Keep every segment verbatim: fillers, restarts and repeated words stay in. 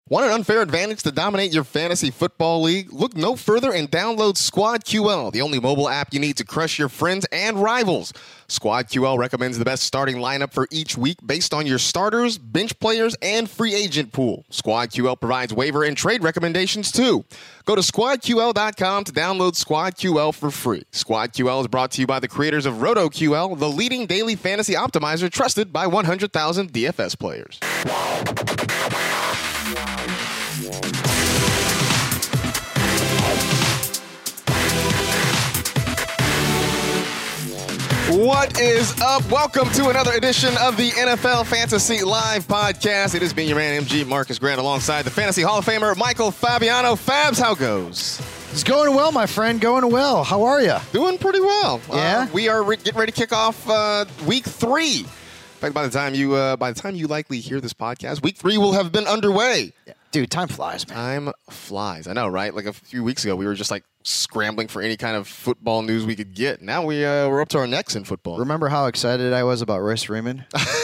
Want an unfair advantage to dominate your fantasy football league? Look no further and download Squad Q L, the only mobile app you need to crush your friends and rivals. Squad Q L recommends the best starting lineup for each week based on your starters, bench players, and free agent pool. Squad Q L provides waiver and trade recommendations too. Go to squad Q L dot com to download Squad Q L for free. Squad Q L is brought to you by the creators of RotoQL, the leading daily fantasy optimizer trusted by one hundred thousand D F S players. What is up? Welcome to another edition of the N F L Fantasy Live Podcast. It is me, your man, M G Marcus Grant, alongside the Fantasy Hall of Famer, Michael Fabiano. Fabs, how goes? It's going well, my friend. Going well. How are you? Doing pretty well. Yeah? Uh, we are re- getting ready to kick off uh, week three. In fact, by the time you uh, by the time you likely hear this podcast, week three will have been underway. Yeah. Dude, time flies, man. Time flies. I know, right? Like a few weeks ago, we were just like scrambling for any kind of football news we could get. Now we uh, we're up to our necks in football. Remember how excited I was about Royce Freeman?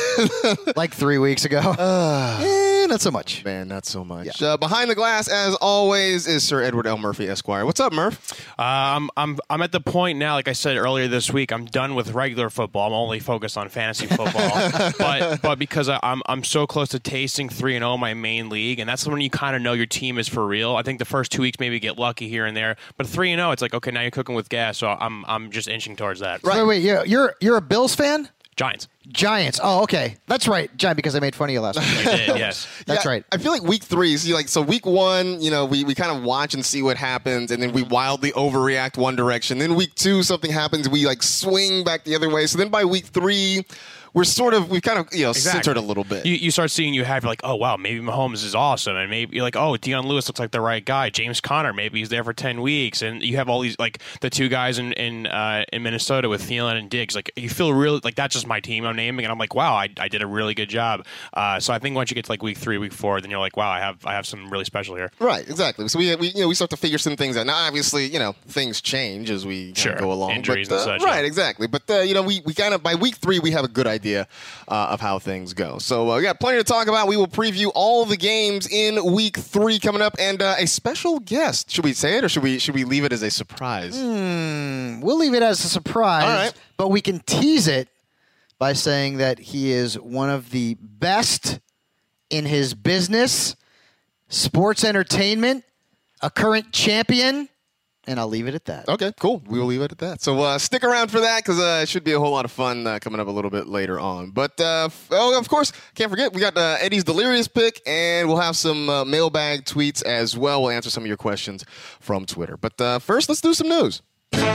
Like three weeks ago. Uh, eh, not so much. Man, not so much. Yeah. Uh, behind the glass, as always, is Sir Edward L. Murphy, Esquire. What's up, Murph? Uh, I'm I'm I'm at the point now, like I said earlier this week, I'm done with regular football. I'm only focused on fantasy football. but but because I, I'm I'm so close to tasting three and zero my main league, and that's when you kind of know your team is for real. I think the first two weeks maybe get lucky here and there, but three and zero, it's like okay, now you're cooking with gas. So I'm I'm just inching towards that. Right. Wait, wait. You're you're, you're a Bills fan? Giants. Giants. Oh, okay. That's right, Giant, because I made fun of you last week. You did, yes. That's Yeah, right. I feel like week three, see, like, so week one, you know, we, we kind of watch and see what happens, and then we wildly overreact one direction. Then week two, something happens, we, like, swing back the other way. So then by week three, we're sort of, we've kind of, you know, Exactly. centered a little bit. You, you start seeing you have, you're like, oh, wow, maybe Mahomes is awesome. And maybe you're like, oh, Deion Lewis looks like the right guy. James Conner, maybe he's there for ten weeks. And you have all these, like, the two guys in in, uh, in Minnesota with Thielen and Diggs. Like, you feel really, like, that's just my team I'm naming. And I'm like, wow, I, I did a really good job. Uh, so I think once you get to, like, week three, week four, then you're like, wow, I have I have something really special here. Right, exactly. So we, we you know we start to figure some things out. Now, obviously, you know things change as we kinda Sure. go along. Injuries but, uh, and such, Right, yeah. exactly. But uh, you know we, we kind of by week three we have a good idea uh, of how things go. So uh, we got plenty to talk about. We will preview all the games in week three coming up, and uh, a special guest. Should we say it or should we should we leave it as a surprise? Hmm, we'll leave it as a surprise, All right. but we can tease it by saying that he is one of the best in his business, sports entertainment, a current champion, and I'll leave it at that. Okay, cool. We will leave it at that. So uh, stick around for that because uh, it should be a whole lot of fun uh, coming up a little bit later on. But, uh, f- oh, of course, can't forget, we got uh, Eddie's Delirious Pick, and we'll have some uh, mailbag tweets as well. We'll answer some of your questions from Twitter. But uh, first, let's do some news.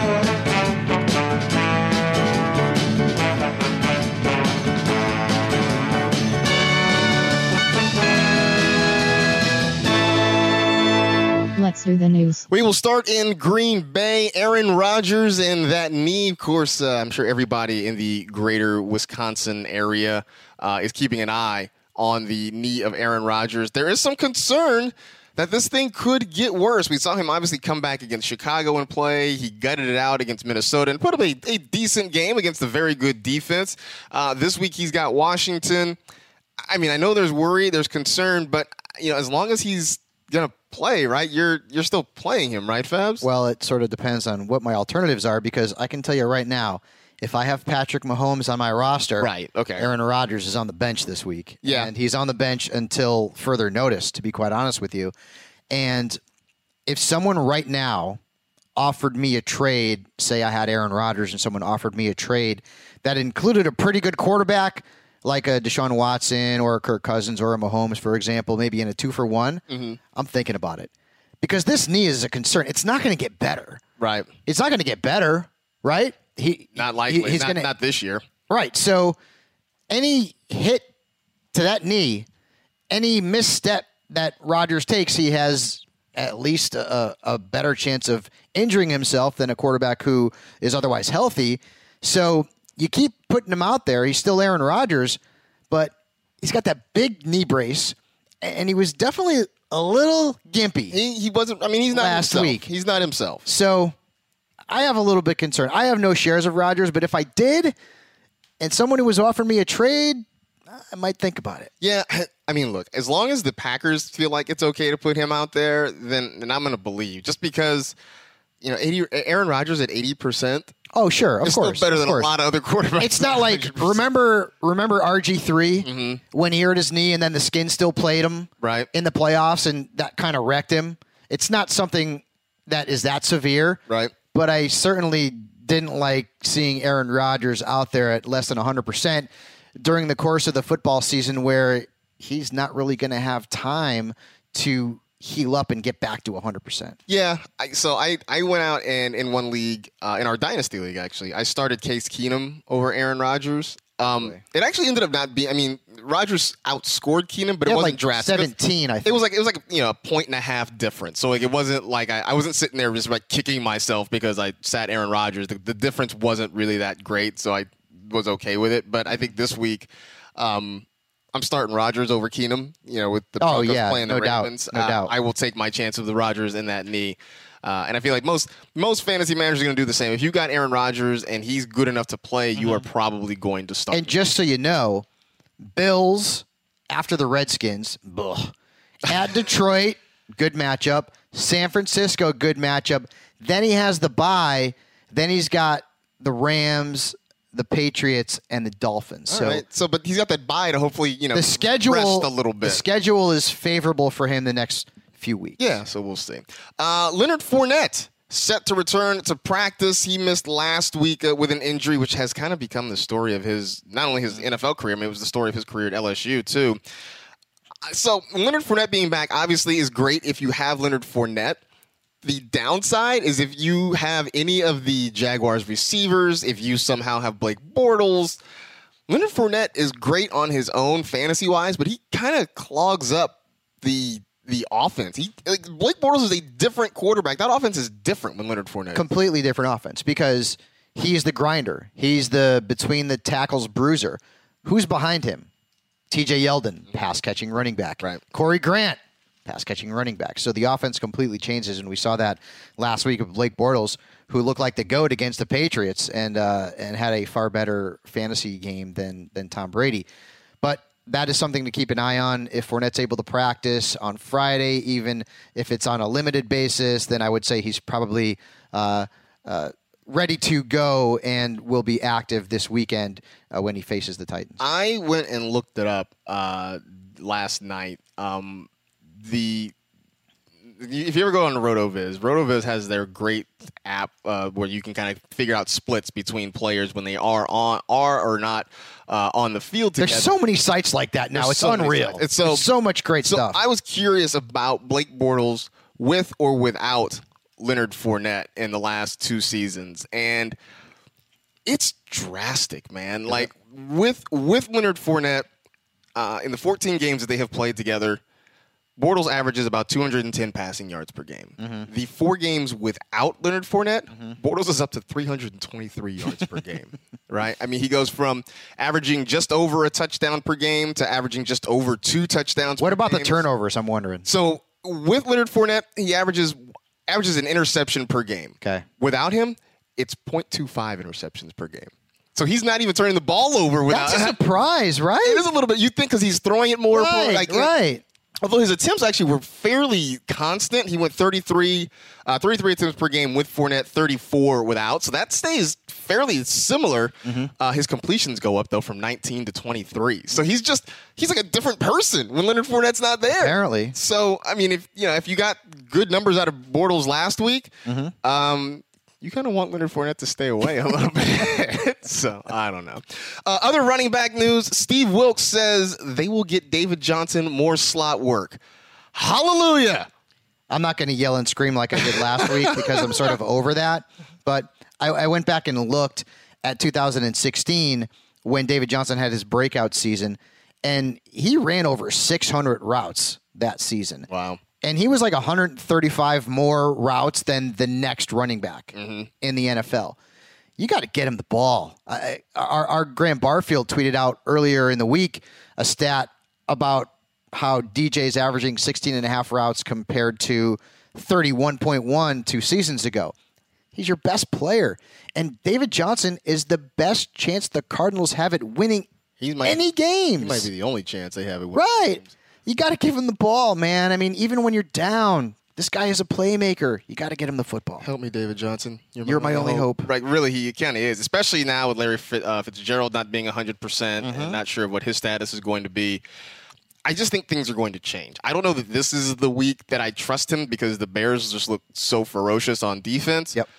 Let's do the news. We will start in Green Bay. Aaron Rodgers and that knee. Of course, uh, I'm sure everybody in the greater Wisconsin area uh, is keeping an eye on the knee of Aaron Rodgers. There is some concern that this thing could get worse. We saw him obviously come back against Chicago and play. He gutted it out against Minnesota and put up a, a decent game against a very good defense. Uh, this week he's got Washington. I mean, I know there's worry, there's concern, but you know, as long as he's gonna play, right? You're you're still playing him, right, Fabs? Well, it sort of depends on what my alternatives are because I can tell you right now, if I have Patrick Mahomes on my roster, Right, okay. Aaron Rodgers is on the bench this week. Yeah. And he's on the bench until further notice, to be quite honest with you. And if someone right now offered me a trade, say I had Aaron Rodgers and someone offered me a trade that included a pretty good quarterback, like a Deshaun Watson or a Kirk Cousins or a Mahomes, for example, maybe in a two for one, Mm-hmm. I'm thinking about it. Because this knee is a concern. It's not going to get better. Right. It's not going to get better, right? He Not likely. he- he's not, gonna, not this year. Right. So any hit to that knee, any misstep that Rodgers takes, he has at least a, a better chance of injuring himself than a quarterback who is otherwise healthy. So you keep putting him out there. He's still Aaron Rodgers, but he's got that big knee brace, and he was definitely a little gimpy. He he wasn't. I mean, he's not Last himself. week. He's not himself. So I have a little bit concerned. I have no shares of Rodgers, but if I did, and someone who was offering me a trade, I might think about it. Yeah, I mean, look, as long as the Packers feel like it's okay to put him out there, then, then I'm going to believe. Just because, you know, eighty, Aaron Rodgers at eighty percent. Oh, sure, of It's course. still better than course. a lot of other quarterbacks. It's not like, one hundred percent. remember remember R G three Mm-hmm. when he hurt his knee and then the skin still played him Right. in the playoffs and that kind of wrecked him? It's not something that is that severe. Right. But I certainly didn't like seeing Aaron Rodgers out there at less than one hundred percent during the course of the football season where he's not really going to have time to heal up and get back to one hundred percent. Yeah, I, so I, I went out and in one league, uh, in our Dynasty League, actually, I started Case Keenum over Aaron Rodgers. Um, it actually ended up not being, I mean, Rodgers outscored Keenum, but it Yeah, wasn't like drastic. seventeen, I think. It was like, it was like, you know, a point and a half difference. So like, it wasn't like, I, I wasn't sitting there just like kicking myself because I sat Aaron Rodgers. The, the difference wasn't really that great, so I was okay with it. But I think this week, um, I'm starting Rodgers over Keenum, you know, with the Oh, Broncos yeah, playing the no doubt, Ravens. no Uh, doubt. I will take my chance of the Rodgers in that knee. Uh, and I feel like most most fantasy managers are going to do the same. If you got Aaron Rodgers and he's good enough to play, you are probably going to start. And just so you know, Bills after the Redskins, ugh. At Detroit, good matchup. San Francisco, good matchup. Then he has the bye. Then he's got the Rams, the Patriots, and the Dolphins. All so right. So, but he's got that bye to hopefully, you know, the schedule rest a little bit. The schedule is favorable for him the next few weeks. Yeah, so we'll see. Uh, Leonard Fournette set to return to practice. He missed last week uh, with an injury, which has kind of become the story of his, not only his N F L career, I mean, it was the story of his career at L S U too. So Leonard Fournette being back obviously is great if you have Leonard Fournette. The downside is if you have any of the Jaguars receivers, if you somehow have Blake Bortles, Leonard Fournette is great on his own fantasy-wise, but he kind of clogs up the the offense. He like, Blake Bortles is a different quarterback. That offense is different when Leonard Fournette. Completely different offense because he's the grinder. He's the between the tackles bruiser. Who's behind him? T J Yeldon, pass-catching running back. Right. Corey Grant, pass-catching running back. So the offense completely changes, and we saw that last week with Blake Bortles, who looked like the GOAT against the Patriots and uh, and had a far better fantasy game than than Tom Brady. But that is something to keep an eye on. If Fournette's able to practice on Friday, even if it's on a limited basis, then I would say he's probably uh, uh, ready to go and will be active this weekend uh, when he faces the Titans. I went and looked it up uh, last night. Um, the if you ever go on to RotoViz, RotoViz has their great app uh, where you can kind of figure out splits between players when they are on are or not uh, on the field together. There's so many sites like that now. There's It's so many unreal. sites. It's so- There's so much great So stuff. I was curious about Blake Bortles with or without Leonard Fournette in the last two seasons, and it's drastic, man. Like with with Leonard Fournette uh, in the fourteen games that they have played together, Bortles averages about two hundred ten passing yards per game. Mm-hmm. The four games without Leonard Fournette, Bortles is up to three hundred twenty-three yards per game. Right? I mean, he goes from averaging just over a touchdown per game to averaging just over two touchdowns. what per about the game. turnovers, I'm wondering? So with Leonard Fournette, he averages averages an interception per game. Okay. Without him, it's point two five interceptions per game. So he's not even turning the ball over without. That's a surprise, right? It is a little bit. You think because he's throwing it more, Right, like, right. Although his attempts actually were fairly constant. He went thirty-three, uh, thirty-three attempts per game with Fournette, thirty-four without. So that stays fairly similar. Mm-hmm. Uh, his completions go up, though, from nineteen to twenty-three. So he's just, he's like a different person when Leonard Fournette's not there. Apparently. So, I mean, if you know, if you got good numbers out of Bortles last week, Mm-hmm. um, you kind of want Leonard Fournette to stay away a little bit. So, I don't know. Uh, other running back news, Steve Wilkes says they will get David Johnson more slot work. Hallelujah. I'm not going to yell and scream like I did last week because I'm sort of over that. But I, I went back and looked at two thousand sixteen when David Johnson had his breakout season, and he ran over six hundred routes that season. Wow. And he was like one hundred thirty-five more routes than the next running back in the N F L. You got to get him the ball. I, our, our Graham Barfield tweeted out earlier in the week a stat about how D J's averaging sixteen and a half routes compared to thirty-one point one two seasons ago. He's your best player. And David Johnson is the best chance the Cardinals have at winning He might, any games. He might be the only chance they have. At right. Games. You got to give him the ball, man. I mean, even when you're down, this guy is a playmaker. You got to get him the football. Help me, David Johnson. You're my, You're my only hope. hope. Right, really, he kind of is, especially now with Larry Fitz, uh, Fitzgerald not being one hundred percent mm-hmm. and not sure what his status is going to be. I just think things are going to change. I don't know that this is the week that I trust him because the Bears just look so ferocious on defense. Yep.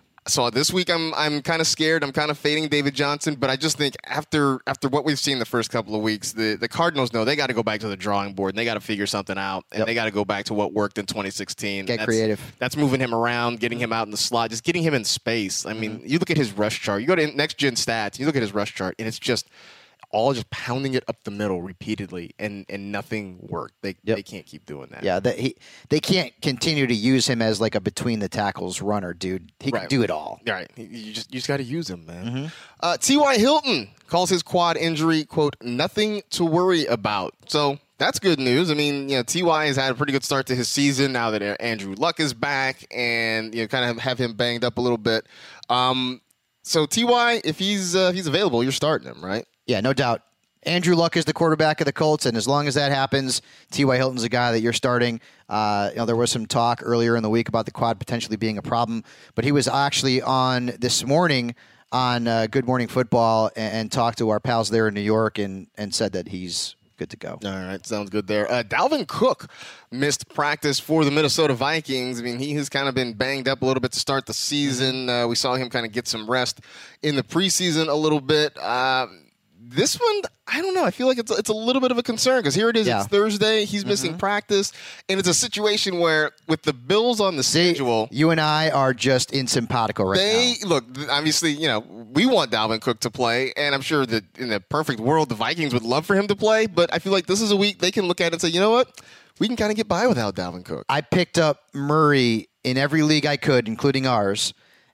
So this week I'm I'm kind of scared. I'm kind of fading David Johnson, but I just think after after what we've seen the first couple of weeks, the, the Cardinals know they got to go back to the drawing board and they got to figure something out and yep. they got to go back to what worked in twenty sixteen. Get that's, creative. That's moving him around, getting him out in the slot, just getting him in space. I mean, mm-hmm. you look at his rush chart. You go to Next Gen Stats. You look at his rush chart, and it's just all just pounding it up the middle repeatedly, and, and nothing worked. They yep. they can't keep doing that. Yeah, they, he, they can't continue to use him as like a between the tackles runner, dude. He right. can do it all. Right. You just you just got to use him, man. Mm-hmm. Uh, T Y. Hilton calls his quad injury, quote, nothing to worry about. So that's good news. I mean, you know, T Y has had a pretty good start to his season now that Andrew Luck is back and, you know, kind of have him banged up a little bit. Um, so T Y, if he's uh, if he's available, you're starting him, right? Yeah, no doubt. Andrew Luck is the quarterback of the Colts, and as long as that happens, T Y. Hilton's a guy that you're starting. Uh, you know, there was some talk earlier in the week about the quad potentially being a problem, but he was actually on this morning on uh, Good Morning Football and, and talked to our pals there in New York and, and said that he's good to go. All right, sounds good there. Uh, Dalvin Cook missed practice for the Minnesota Vikings. I mean, he has kind of been banged up a little bit to start the season. Uh, we saw him kind of get some rest in the preseason a little bit. Uh, This one, I don't know. I feel like it's it's a little bit of a concern because here it is. Yeah. It's Thursday. He's mm-hmm. missing practice, and it's a situation where with the Bills on the See, schedule, you and I are just in simpatico right they, now. Look, obviously, you know, we want Dalvin Cook to play, and I'm sure that in the perfect world, the Vikings would love for him to play. But I feel like this is a week they can look at it and say, you know what, we can kind of get by without Dalvin Cook. I picked up Murray in every league I could, including ours,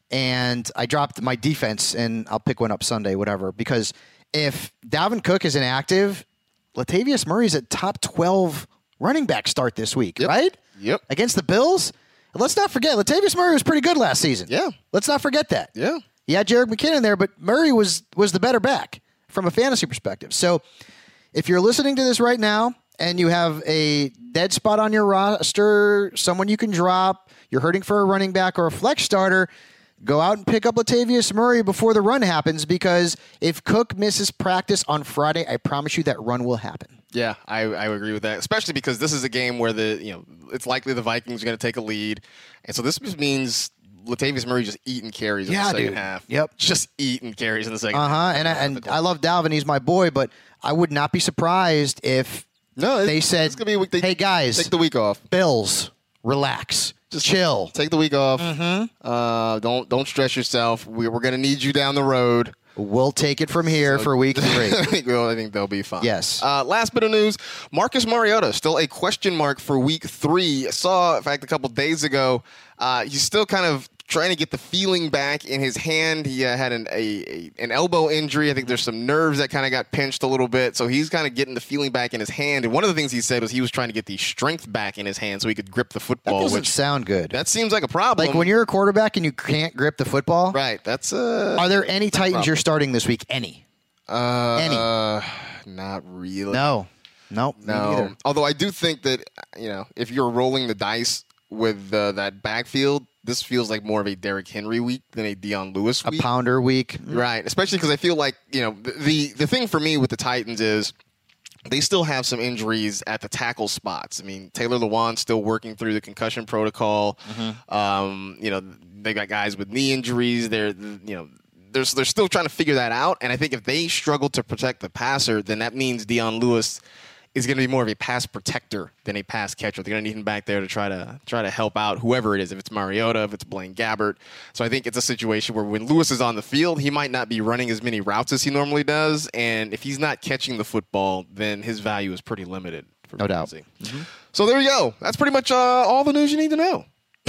and I dropped my defense, and I'll pick one up Sunday, whatever, because if Dalvin Cook is inactive, Latavius Murray's at top twelve running back start this week, yep. right? Yep. Against the Bills. Let's not forget, Latavius Murray was pretty good last season. Yeah. Let's not forget that. Yeah. He had Jerick McKinnon there, but Murray was was the better back from a fantasy perspective. So if you're listening to this right now and you have a dead spot on your roster, someone you can drop, you're hurting for a running back or a flex starter, go out and pick up Latavius Murray before the run happens, because if Cook misses practice on Friday, I promise you that run will happen. Yeah, I, I would agree with that, especially because this is a game where the you know it's likely the Vikings are going to take a lead, and so this just means Latavius Murray just eating carries yeah, in the second dude. half. Yep, just eating carries in the second uh-huh. half. And I, and I love Dalvin; he's my boy, but I would not be surprised if no, they said, it's gonna be a week. They, "Hey guys, take the week off. Bills, relax." Just chill. Take the week off. Mm-hmm. Uh, don't don't stress yourself. We, we're going to need you down the road. We'll take it from here so, for week three. I, think, well, I think they'll be fine. Yes. Uh, last bit of news: Marcus Mariota still a question mark for week three. I saw, in fact, a couple days ago. Uh, he's still kind of trying to get the feeling back in his hand. He uh, had an a, a an elbow injury. I think there's some nerves that kind of got pinched a little bit. So he's kind of getting the feeling back in his hand. And one of the things he said was he was trying to get the strength back in his hand so he could grip the football. That doesn't which, sound good. That seems like a problem. Like when you're a quarterback and you can't grip the football. Right. That's uh, Are there any Titans you're starting this week? Any? Uh, any? Uh, not really. No. Nope. No. Me neither. Although I do think that, you know, if you're rolling the dice with uh, that backfield, this feels like more of a Derrick Henry week than a Dion Lewis week. A pounder week. Right. Especially because I feel like, you know, the the thing for me with the Titans is they still have some injuries at the tackle spots. I mean, Taylor Lewan's still working through the concussion protocol. Mm-hmm. Um, you know, they got guys with knee injuries. They're, you know, they're, they're still trying to figure that out. And I think if they struggle to protect the passer, then that means Dion Lewis is going to be more of a pass protector than a pass catcher. They're going to need him back there to try to try to help out whoever it is, if it's Mariota, if it's Blaine Gabbert. So I think it's a situation where when Lewis is on the field, he might not be running as many routes as he normally does. And if he's not catching the football, then his value is pretty limited. For no doubt. Mm-hmm. So there you go. That's pretty much uh, all the news you need to know.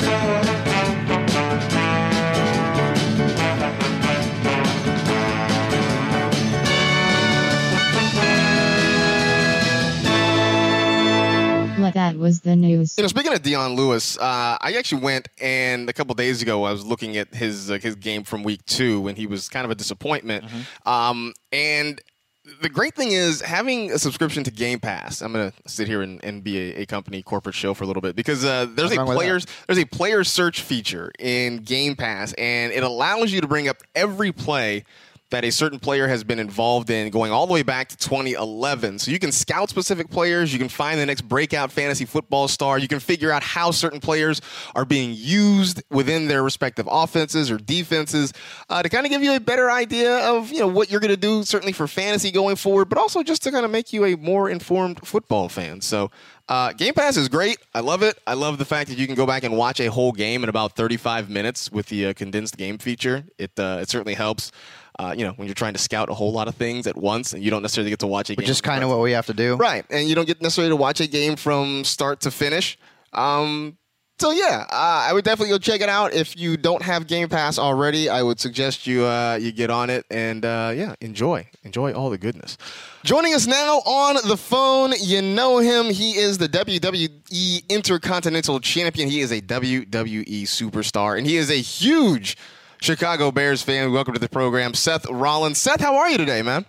That was the news. You know, speaking of Dion Lewis, uh, I actually went and a couple days ago I was looking at his uh, his game from week two when he was kind of a disappointment. Mm-hmm. Um, and the great thing is having a subscription to Game Pass. I'm going to sit here and, and be a, a company corporate show for a little bit because uh, there's What's a wrong with players there's a player search feature in Game Pass, and it allows you to bring up every play that a certain player has been involved in going all the way back to twenty eleven. So you can scout specific players. You can find the next breakout fantasy football star. You can figure out how certain players are being used within their respective offenses or defenses uh, to kind of give you a better idea of, you know, what you're going to do, certainly for fantasy going forward, but also just to kind of make you a more informed football fan. So uh, Game Pass is great. I love it. I love the fact that you can go back and watch a whole game in about thirty-five minutes with the uh, condensed game feature. It, uh, it certainly helps. Uh, you know, when you're trying to scout a whole lot of things at once and you don't necessarily get to watch a game. Which is kind of what we have to do. Right. And you don't get necessarily to watch a game from start to finish. Um, so, yeah, uh, I would definitely go check it out. If you don't have Game Pass already, I would suggest you uh, you get on it and, uh, yeah, enjoy. Enjoy all the goodness. Joining us now on the phone, you know him. He is the W W E Intercontinental Champion. He is a W W E superstar, and he is a huge Chicago Bears fan. Welcome to the program, Seth Rollins. Seth, how are you today, man?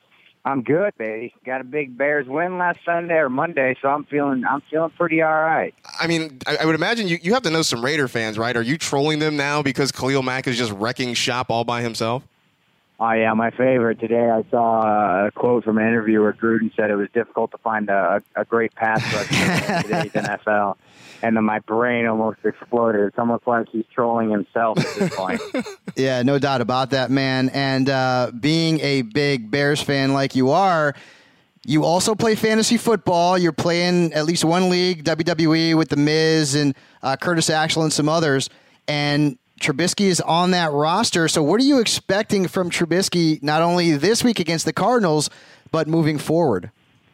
I'm good, baby. Got a big Bears win last Sunday or Monday, so I'm feeling I'm feeling pretty all right. I mean, I, I would imagine you, you have to know some Raider fans, right? Are you trolling them now because Khalil Mack is just wrecking shop all by himself? Oh, yeah, my favorite. Today I saw a quote from an interview where Gruden said it was difficult to find a, a great pass rush in today's N F L. And then my brain almost exploded. It's almost like he's trolling himself at this point. Yeah, no doubt about that, man. And uh, being a big Bears fan like you are, you also play fantasy football. You're playing at least one league, W W E, with The Miz and uh, Curtis Axel and some others. And Trubisky is on that roster. So what are you expecting from Trubisky, not only this week against the Cardinals, but moving forward?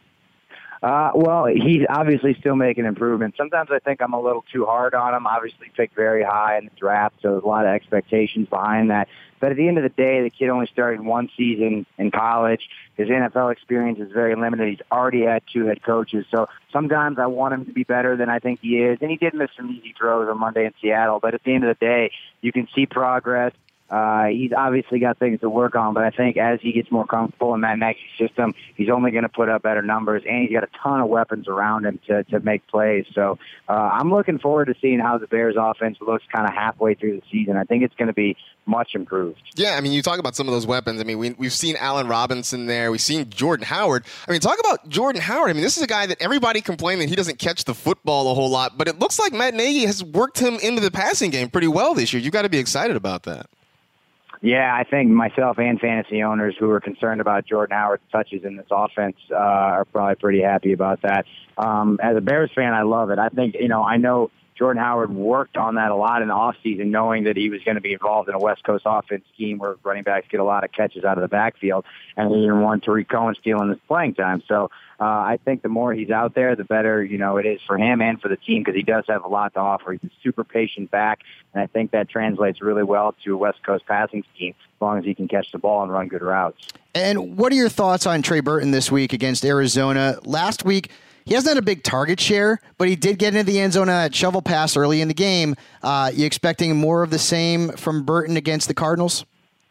Uh, well, he's obviously still making improvements. Sometimes I think I'm a little too hard on him. Obviously picked very high in the draft, so there's a lot of expectations behind that. But at the end of the day, the kid only started one season in college. His N F L experience is very limited. He's already had two head coaches. So sometimes I want him to be better than I think he is. And he did miss some easy throws on Monday in Seattle. But at the end of the day, you can see progress. Uh, he's obviously got things to work on, but I think as he gets more comfortable in that Nagy system, he's only going to put up better numbers, and he's got a ton of weapons around him to, to make plays. So uh, I'm looking forward to seeing how the Bears offense looks kind of halfway through the season. I think it's going to be much improved. Yeah, I mean, you talk about some of those weapons. I mean, we, we've seen Allen Robinson there. We've seen Jordan Howard. I mean, talk about Jordan Howard. I mean, this is a guy that everybody complained that he doesn't catch the football a whole lot, but it looks like Matt Nagy has worked him into the passing game pretty well this year. You've got to be excited about that. Yeah, I think myself and fantasy owners who are concerned about Jordan Howard's touches in this offense uh, are probably pretty happy about that. Um, as a Bears fan, I love it. I think, you know, I know Jordan Howard worked on that a lot in the offseason, knowing that he was going to be involved in a West Coast offense scheme where running backs get a lot of catches out of the backfield, and he didn't want Tariq Cohen stealing his playing time. So uh, I think the more he's out there, the better, you know, it is for him and for the team because he does have a lot to offer. He's a super patient back, and I think that translates really well to a West Coast passing scheme as long as he can catch the ball and run good routes. And what are your thoughts on Trey Burton this week against Arizona? Last week, he hasn't had a big target share, but he did get into the end zone on that shovel pass early in the game. Uh, you expecting more of the same from Burton against the Cardinals?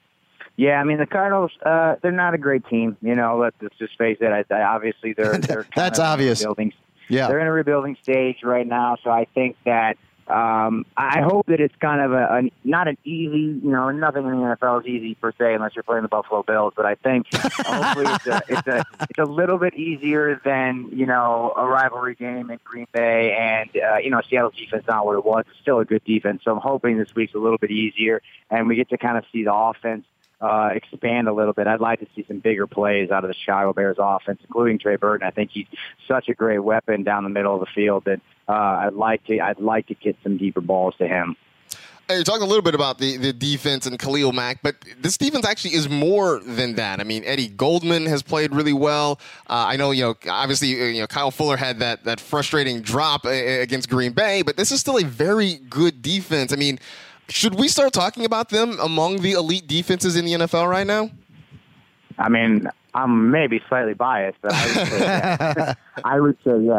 Yeah, I mean, the Cardinals, uh, they're not a great team. You know, let's, let's just face it. I, I, obviously, they're, they're kind That's of obvious. Rebuilding. Yeah. They're in a rebuilding stage right now, so I think that Um, I hope that it's kind of a, a not an easy, you know, nothing in the N F L is easy per se unless you're playing the Buffalo Bills. But I think hopefully it's a, it's a it's a little bit easier than, you know, a rivalry game in Green Bay, and uh, you know, Seattle's defense not what it was. It's still a good defense, so I'm hoping this week's a little bit easier, and we get to kind of see the offense Uh, expand a little bit. I'd like to see some bigger plays out of the Chicago Bears offense, including Trey Burton. I think he's such a great weapon down the middle of the field that uh, I'd like to I'd like to get some deeper balls to him. Hey, you're talking a little bit about the, the defense and Khalil Mack, but this defense actually is more than that. I mean, Eddie Goldman has played really well. Uh, I know, you know, obviously, you know, Kyle Fuller had that that frustrating drop against Green Bay, but this is still a very good defense. I mean, should we start talking about them among the elite defenses in the N F L right now? I mean, I'm maybe slightly biased, but I would say yes. I would say yes.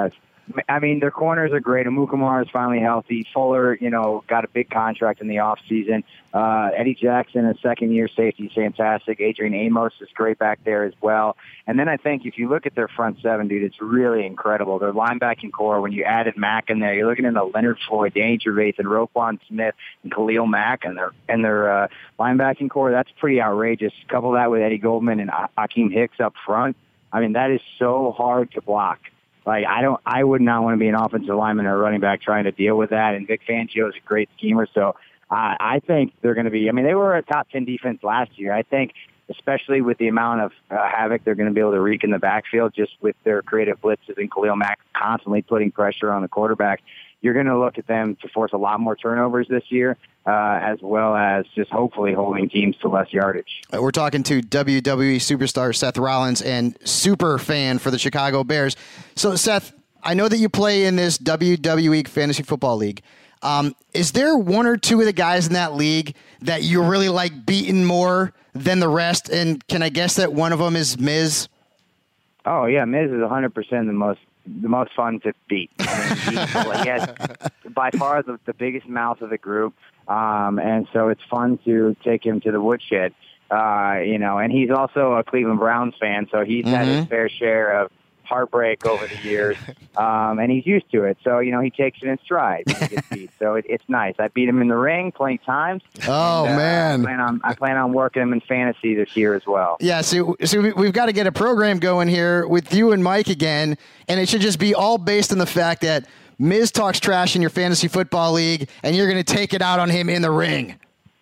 I mean, their corners are great. Amukamara is finally healthy. Fuller, you know, got a big contract in the offseason. Uh, Eddie Jackson, a second-year safety, is fantastic. Adrian Amos is great back there as well. And then I think if you look at their front seven, dude, it's really incredible. Their linebacking core, when you added Mack in there, you're looking at Leonard Floyd, Danny Gervais, and Roquan Smith, and Khalil Mack, and their, and their uh, linebacking core. That's pretty outrageous. Couple that with Eddie Goldman and Akeem Hicks up front. I mean, that is so hard to block. Like, I don't, I would not want to be an offensive lineman or a running back trying to deal with that. And Vic Fangio is a great schemer. So uh, I think they're going to be, I mean, they were a top ten defense last year. I think, especially with the amount of uh, havoc they're going to be able to wreak in the backfield, just with their creative blitzes and Khalil Mack constantly putting pressure on the quarterback, you're going to look at them to force a lot more turnovers this year, uh, as well as just hopefully holding teams to less yardage. We're talking to W W E superstar Seth Rollins and super fan for the Chicago Bears. So, Seth, I know that you play in this W W E Fantasy Football League. Um, is there one or two of the guys in that league that you really like beating more than the rest? And can I guess that one of them is Miz? Oh, yeah, Miz is one hundred percent the most the most fun to beat. I mean, he, like, he has by far the, the biggest mouth of the group, um, and so it's fun to take him to the woodshed. Uh, you know, and he's also a Cleveland Browns fan, so he's mm-hmm. had his fair share of heartbreak over the years, um, and he's used to it. So, you know, he takes it in stride when he gets beat. So it, it's nice. I beat him in the ring plenty times. Oh, and, uh, man. I plan, on, I plan on working him in fantasy this year as well. Yeah, so, so we, we've got to get a program going here with you and Mike again, and it should just be all based on the fact that Miz talks trash in your fantasy football league, and you're going to take it out on him in the ring.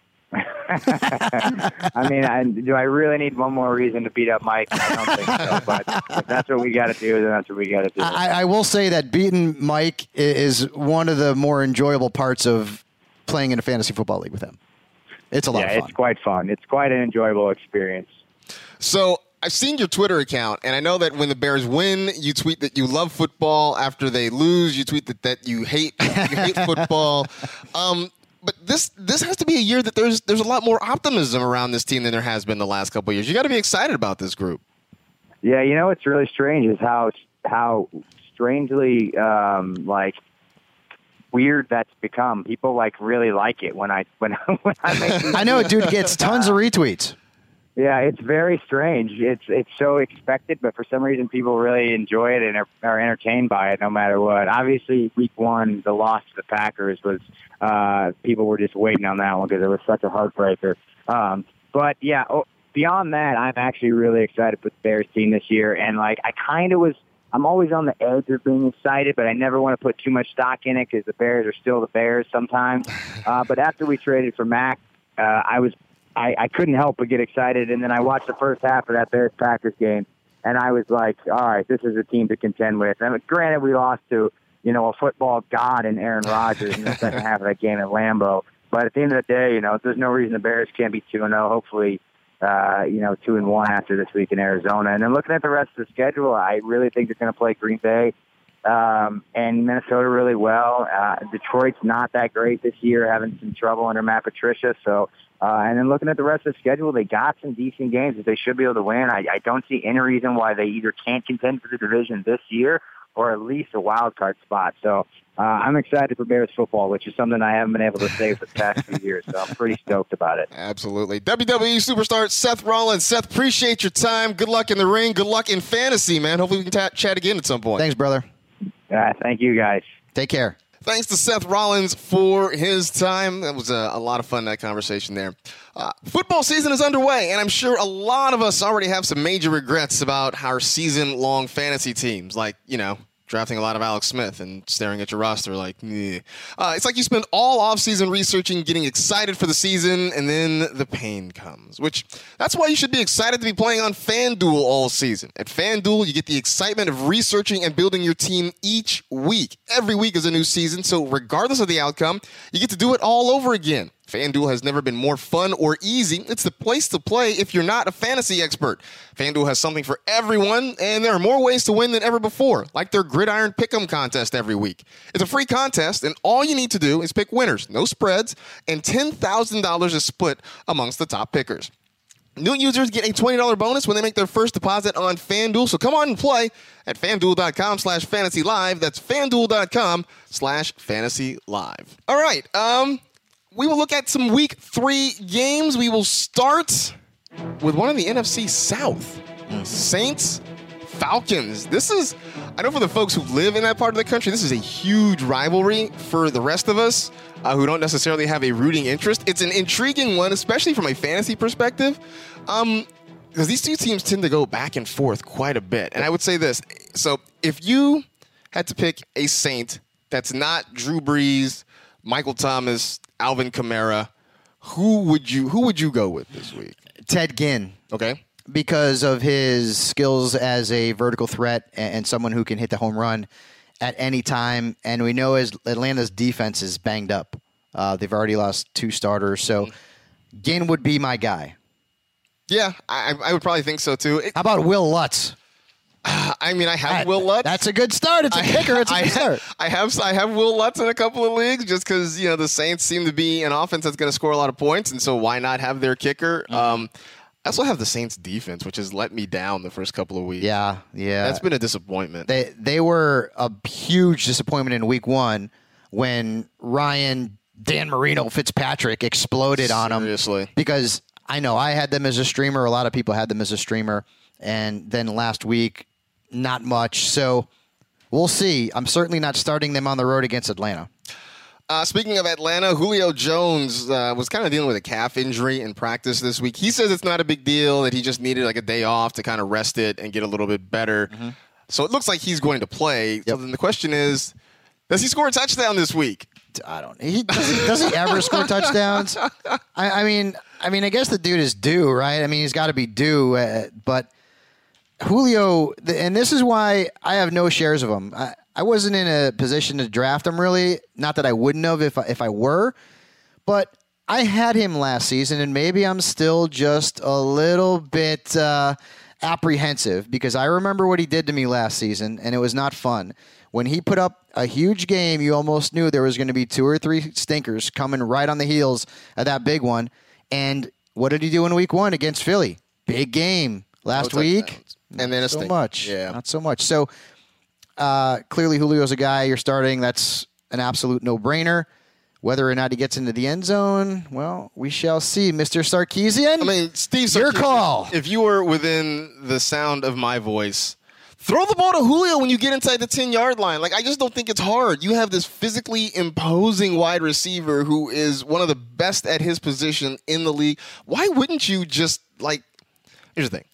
I mean, I, do I really need one more reason to beat up Mike? I don't think so. But if that's what we got to do, then that's what we got to do. I, I will say that beating Mike is one of the more enjoyable parts of playing in a fantasy football league with him. It's a lot yeah, of fun. It's quite fun. It's quite an enjoyable experience. So I've seen your Twitter account, and I know that when the Bears win, you tweet that you love football. After they lose, you tweet that, that you hate you hate football. Um, But this this has to be a year that there's there's a lot more optimism around this team than there has been the last couple of years. You got to be excited about this group. Yeah, you know what's really strange is how how strangely um, like weird that's become. People like really like it when I when when I make. I know it, dude. Gets tons of retweets. Yeah, it's very strange. It's it's so expected, but for some reason people really enjoy it and are, are entertained by it no matter what. Obviously, week one, the loss to the Packers was uh, people were just waiting on that one because it was such a heartbreaker. Um, but yeah, oh, beyond that, I'm actually really excited for the Bears team this year. And like, I kind of was, I'm always on the edge of being excited, but I never want to put too much stock in it because the Bears are still the Bears sometimes. Uh, but after we traded for Mack, uh, I was. I, I couldn't help but get excited, and then I watched the first half of that Bears-Packers game, and I was like, all right, this is a team to contend with. I mean, granted, we lost to, you know, a football god in Aaron Rodgers in the second half of that game at Lambeau, but at the end of the day, you know, there's no reason the Bears can't be two and oh, hopefully, uh, you know, two and one after this week in Arizona. And then looking at the rest of the schedule, I really think they're going to play Green Bay um, and Minnesota really well. Uh, Detroit's not that great this year, having some trouble under Matt Patricia, so Uh, and then looking at the rest of the schedule, they got some decent games that they should be able to win. I, I don't see any reason why they either can't contend for the division this year or at least a wild card spot. So uh, I'm excited for Bears football, which is something I haven't been able to say for the past few years. So I'm pretty stoked about it. Absolutely. W W E superstar Seth Rollins. Seth, appreciate your time. Good luck in the ring. Good luck in fantasy, man. Hopefully we can t- chat again at some point. Thanks, brother. Uh, thank you, guys. Take care. Thanks to Seth Rollins for his time. That was a, a lot of fun, that conversation there. Uh, football season is underway, and I'm sure a lot of us already have some major regrets about our season-long fantasy teams, like, you know, drafting a lot of Alex Smith and staring at your roster like, meh. Uh, it's like you spend all offseason researching, getting excited for the season, and then the pain comes, which that's why you should be excited to be playing on FanDuel all season. At FanDuel, you get the excitement of researching and building your team each week. Every week is a new season, so regardless of the outcome, you get to do it all over again. FanDuel has never been more fun or easy. It's the place to play if you're not a fantasy expert. FanDuel has something for everyone, and there are more ways to win than ever before, like their Gridiron Pick'em contest every week. It's a free contest, and all you need to do is pick winners, no spreads, and ten thousand dollars is split amongst the top pickers. New users get a twenty dollars bonus when they make their first deposit on FanDuel. So come on and play at FanDuel.com slash Fantasy Live. That's FanDuel.com slash Fantasy Live. All right. Um, we will look at some week three games. We will start with one in the N F C South. Saints, Falcons. This is, I know for the folks who live in that part of the country, this is a huge rivalry. For the rest of us uh, who don't necessarily have a rooting interest, it's an intriguing one, especially from a fantasy perspective, um, because these two teams tend to go back and forth quite a bit. And I would say this. So if you had to pick a Saint that's not Drew Brees, Michael Thomas, Alvin Kamara, who would you who would you go with this week? Ted Ginn. Okay. Because of his skills as a vertical threat and someone who can hit the home run at any time. And we know as Atlanta's defense is banged up. Uh, they've already lost two starters. So Ginn would be my guy. Yeah, I, I would probably think so, too. It, How about Will Lutz? Uh, I mean, I have That- Will Lutz. That's a good start. It's a kicker. It's a I, good start. I have I have Will Lutz in a couple of leagues just because, you know, the Saints seem to be an offense that's going to score a lot of points, and so why not have their kicker? Mm-hmm. Um, I also have the Saints defense, which has let me down the first couple of weeks. Yeah, yeah. That's been a disappointment. They they were a huge disappointment in week one when Ryan Dan Marino Fitzpatrick exploded on them. Seriously. Because I know I had them as a streamer. A lot of people had them as a streamer. And then last week, not much. So we'll see. I'm certainly not starting them on the road against Atlanta. Uh, speaking of Atlanta, Julio Jones uh, was kind of dealing with a calf injury in practice this week. He says it's not a big deal, that he just needed like a day off to kind of rest it and get a little bit better. Mm-hmm. So it looks like he's going to play. Yep. So then the question is, does he score a touchdown this week? I don't. He does. He, does he ever score touchdowns? I, I mean, I mean, I guess the dude is due, right? I mean, he's got to be due. Uh, but Julio, and this is why I have no shares of him. I, I wasn't in a position to draft him, really. Not that I wouldn't have if I, if I were, but I had him last season, and maybe I'm still just a little bit uh, apprehensive because I remember what he did to me last season, and it was not fun. When he put up a huge game, you almost knew there was going to be two or three stinkers coming right on the heels of that big one. And what did he do in week one against Philly? Big game last No week. touchdowns. And then a so stink. much. Yeah. Not so much. So uh, clearly Julio's a guy you're starting. That's an absolute no-brainer. Whether or not he gets into the end zone, well, we shall see. Mister Sarkisian, I mean, Steve, your Sarkisian, call. If you were within the sound of my voice, throw the ball to Julio when you get inside the ten-yard line. Like, I just don't think it's hard. You have this physically imposing wide receiver who is one of the best at his position in the league. Why wouldn't you just, like, here's the thing.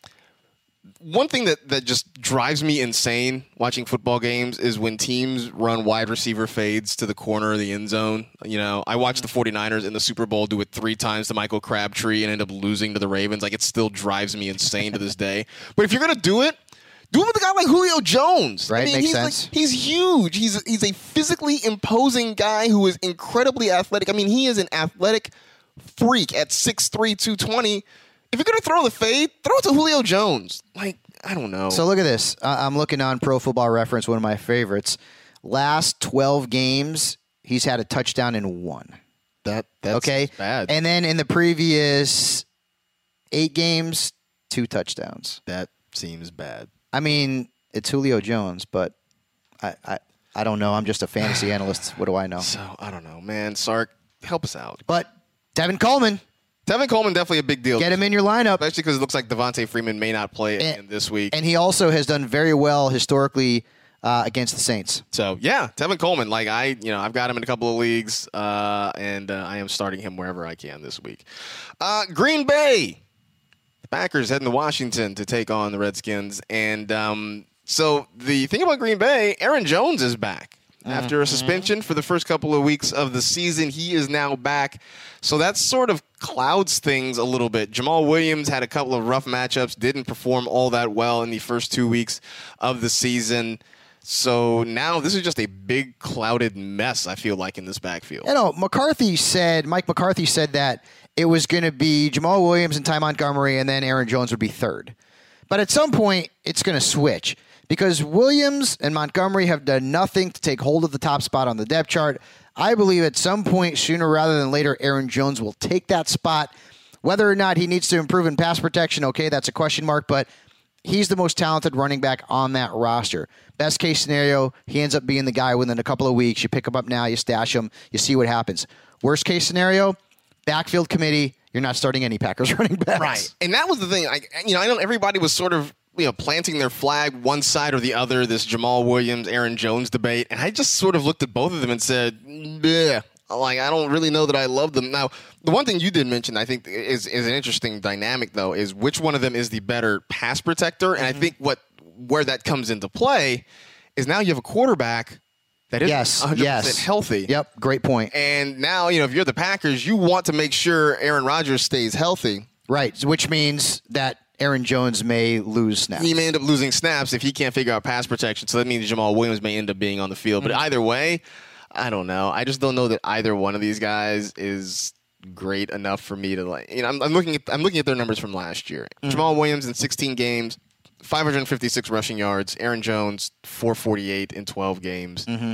One thing that, that just drives me insane watching football games is when teams run wide receiver fades to the corner of the end zone. You know, I watched the 49ers in the Super Bowl do it three times to Michael Crabtree and end up losing to the Ravens. Like, it still drives me insane to this day. But if you're going to do it, do it with a guy like Julio Jones. Right, I mean, makes he's sense. Like, he's huge. He's he's a physically imposing guy who is incredibly athletic. I mean, he is an athletic freak at six three, two twenty. If you're going to throw the fade, throw it to Julio Jones. Like, I don't know. So look at this. Uh, I'm looking on Pro Football Reference, one of my favorites. Last twelve games, he's had a touchdown in one. that that's Okay? bad. And then in the previous eight games, two touchdowns. that seems bad. I mean, it's Julio Jones, but I, I, I don't know. I'm just a fantasy analyst. What do I know? So, I don't know, man. Sark, help us out. But Tevin Coleman, Tevin Coleman, definitely a big deal. get him in your lineup. Especially because it looks like Devontae Freeman may not play again And- this week. And he also has done very well historically uh, against the Saints. So, yeah, Tevin Coleman, like I, you know, I've got him in a couple of leagues, uh, and uh, I am starting him wherever I can this week. Uh, Green Bay, the Packers heading to Washington to take on the Redskins. And um, so the thing about Green Bay, Aaron Jones is back. After a suspension for the first couple of weeks of the season, he is now back. So that sort of clouds things a little bit. Jamal Williams had a couple of rough matchups, didn't perform all that well in the first two weeks of the season. So now this is just a big clouded mess, I feel like, in this backfield. You know, McCarthy said, Mike McCarthy said that it was going to be Jamal Williams and Ty Montgomery, and then Aaron Jones would be third. But at some point, it's going to switch because Williams and Montgomery have done nothing to take hold of the top spot on the depth chart. I believe at some point, sooner rather than later, Aaron Jones will take that spot. Whether or not he needs to improve in pass protection, okay, that's a question mark, but he's the most talented running back on that roster. Best case scenario, he ends up being the guy within a couple of weeks. You pick him up now, you stash him, you see what happens. Worst case scenario, backfield committee, you're not starting any Packers running backs. Right. And that was the thing. I, you know, I know everybody was sort of, you know, planting their flag one side or the other, this Jamal Williams, Aaron Jones debate. And I just sort of looked at both of them and said, yeah, like, I don't really know that I love them. Now, the one thing you did mention, I think, is, is an interesting dynamic, though, is which one of them is the better pass protector. And mm-hmm. I think what where that comes into play is now you have a quarterback that is yes, one hundred percent yes. healthy. Yep, great point. And now, you know, if you're the Packers, you want to make sure Aaron Rodgers stays healthy. Right, which means that Aaron Jones may lose snaps. He may end up losing snaps if he can't figure out pass protection. So that means Jamal Williams may end up being on the field. But mm-hmm. either way, I don't know. I just don't know that either one of these guys is great enough for me to like. You know, I'm, I'm looking at I'm looking at their numbers from last year. Mm-hmm. Jamal Williams in sixteen games, five hundred fifty-six rushing yards. Aaron Jones, four forty-eight in twelve games. Mm-hmm.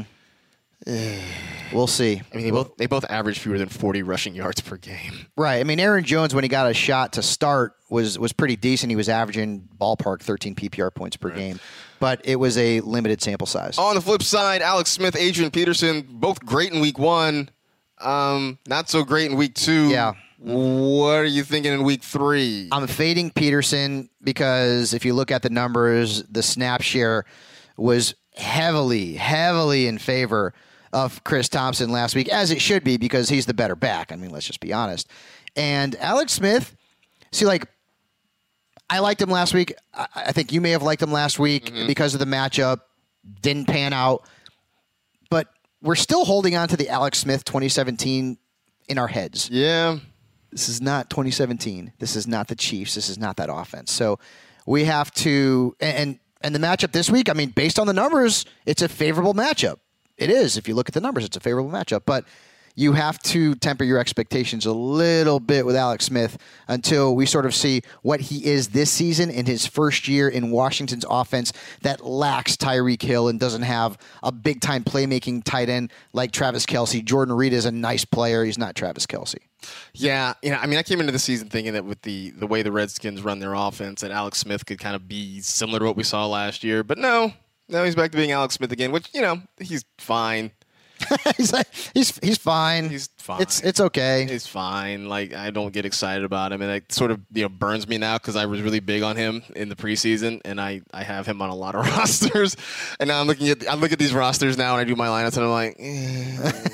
We'll see. I mean, they both they both average fewer than forty rushing yards per game. Right. I mean, Aaron Jones, when he got a shot to start, was was pretty decent. He was averaging ballpark thirteen P P R points per right. game, but it was a limited sample size. On the flip side, Alex Smith, Adrian Peterson, both great in week one, um, not so great in week two. Yeah. What are you thinking in week three? I'm fading Peterson because if you look at the numbers, the snap share was heavily, heavily in favor of Chris Thompson last week, as it should be because he's the better back. I mean, let's just be honest. And Alex Smith, see, like, I liked him last week. I, I think you may have liked him last week mm-hmm. because of the matchup. Didn't pan out. But we're still holding on to the Alex Smith twenty seventeen in our heads. Yeah. This is not twenty seventeen. This is not the Chiefs. This is not that offense. So we have to, and and the matchup this week, I mean, based on the numbers, it's a favorable matchup. It is. If you look at the numbers, it's a favorable matchup. But you have to temper your expectations a little bit with Alex Smith until we sort of see what he is this season in his first year in Washington's offense that lacks Tyreek Hill and doesn't have a big-time playmaking tight end like Travis Kelce. Jordan Reed is a nice player. He's not Travis Kelce. Yeah, you know, I mean, I came into the season thinking that with the, the way the Redskins run their offense, that Alex Smith could kind of be similar to what we saw last year. But no. Now he's back to being Alex Smith again, which, you know, he's fine. he's like, he's he's fine. He's fine. It's it's okay. He's fine. Like, I don't get excited about him, and it sort of, you know, burns me now because I was really big on him in the preseason, and I, I have him on a lot of rosters. And now I'm looking at I look at these rosters now, and I do my lineups, and I'm like, eh.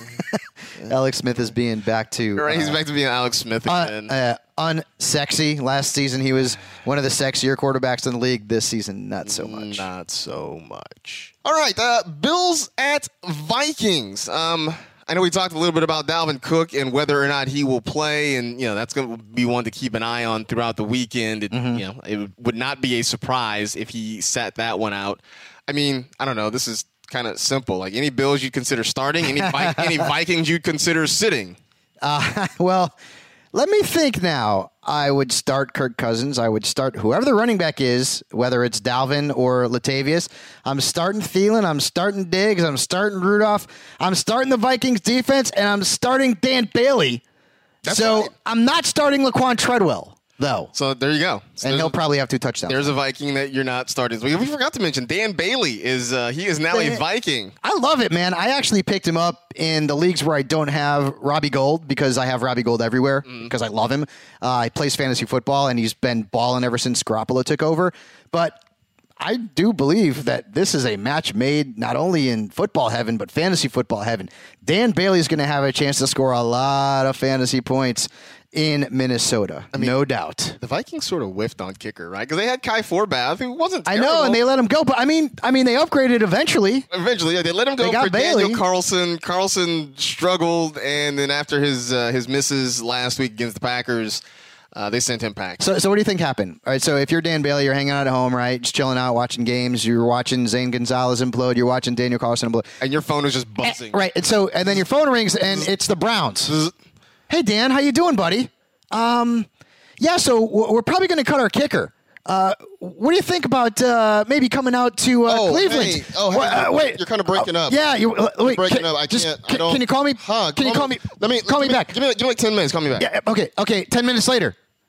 Alex Smith is being back to right. Uh, he's back to being Alex Smith again. Uh, uh, unsexy. Last season, he was one of the sexier quarterbacks in the league. This season, not so much. Not so much. All right, uh, Bills at Vikings. Um, I know we talked a little bit about Dalvin Cook and whether or not he will play, and you know that's going to be one to keep an eye on throughout the weekend. It, mm-hmm. You know, it would not be a surprise if he sat that one out. I mean, I don't know. This is kind of simple. Like any Bills you'd consider starting, any Vi- any Vikings you'd consider sitting. Uh, well, let me think now. I would start Kirk Cousins. I would start whoever the running back is, whether it's Dalvin or Latavius. I'm starting Thielen. I'm starting Diggs. I'm starting Rudolph. I'm starting the Vikings defense, and I'm starting Dan Bailey. That's so right. I'm not starting Laquan Treadwell, though. So there you go. So and he'll probably have two touchdowns. There's a Viking that you're not starting. We forgot to mention Dan Bailey is uh, he is now Dan, a Viking. I love it, man. I actually picked him up in the leagues where I don't have Robbie Gold because I have Robbie Gold everywhere because mm. I love him. Uh, he plays fantasy football, and he's been balling ever since Garoppolo took over. But I do believe that this is a match made not only in football heaven, but fantasy football heaven. Dan Bailey is going to have a chance to score a lot of fantasy points in Minnesota, I mean, no doubt. The Vikings sort of whiffed on kicker, right? Because they had Kai Forbath, who wasn't terrible. I know, and they let him go. But, I mean, I mean, they upgraded eventually. Eventually, yeah, they let him go they got for Bailey. Daniel Carlson. Carlson struggled, and then after his uh, his misses last week against the Packers, uh, they sent him back. So, so what do you think happened? All right, so if you're Dan Bailey, you're hanging out at home, right, just chilling out, watching games. You're watching Zane Gonzalez implode. You're watching Daniel Carlson implode. And your phone is just buzzing. And, right, and so and then your phone rings, and it's the Browns. Hey, Dan, how you doing, buddy? Um, yeah, so we're probably going to cut our kicker. Uh, what do you think about uh, maybe coming out to uh, oh, Cleveland? Hey. Oh, hey, wait, uh, wait, you're kind of breaking uh, up. Yeah, you uh, wait, breaking can, up. I just, can't. Can, I don't, can you call me? Huh, can you call me? Let me call me me back. Give me, give me like ten minutes. Call me back. Yeah. Okay. Okay. Ten minutes later.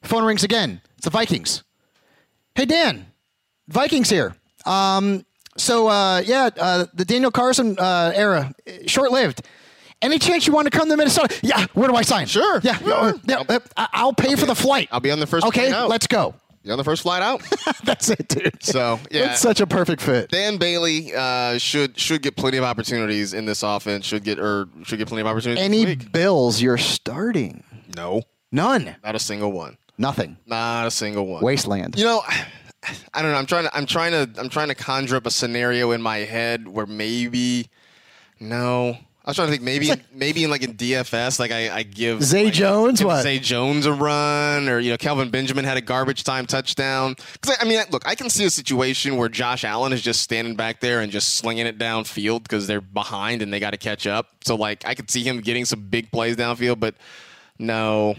Phone rings again. It's the Vikings. Hey, Dan. Vikings here. Um, so, uh, yeah, uh, the Daniel Carlson uh, era, short-lived. Any chance you want to come to Minnesota? Yeah, where do I sign? Sure. Yeah, Sure. yeah, uh, I'll pay for the flight. I'll be on the first Okay, flight out. let's go. You're on the first flight out. That's it, dude. So, yeah. It's such a perfect fit. Dan Bailey uh, should should get plenty of opportunities in this offense. Should get or should get plenty of opportunities Any this week. Bills you're starting? No, None. not a single one. Nothing. Not a single one. Wasteland. You know, I don't know. I'm trying to I'm trying to I'm trying to conjure up a scenario in my head where maybe no. I was trying to think maybe like- maybe in like in D F S, like I, I give Zay like, Jones, give what? Zay Jones a run, or you know Kelvin Benjamin had a garbage time touchdown. Because I, I mean, look, I can see a situation where Josh Allen is just standing back there and just slinging it downfield because they're behind and they got to catch up. So like I could see him getting some big plays downfield, but no,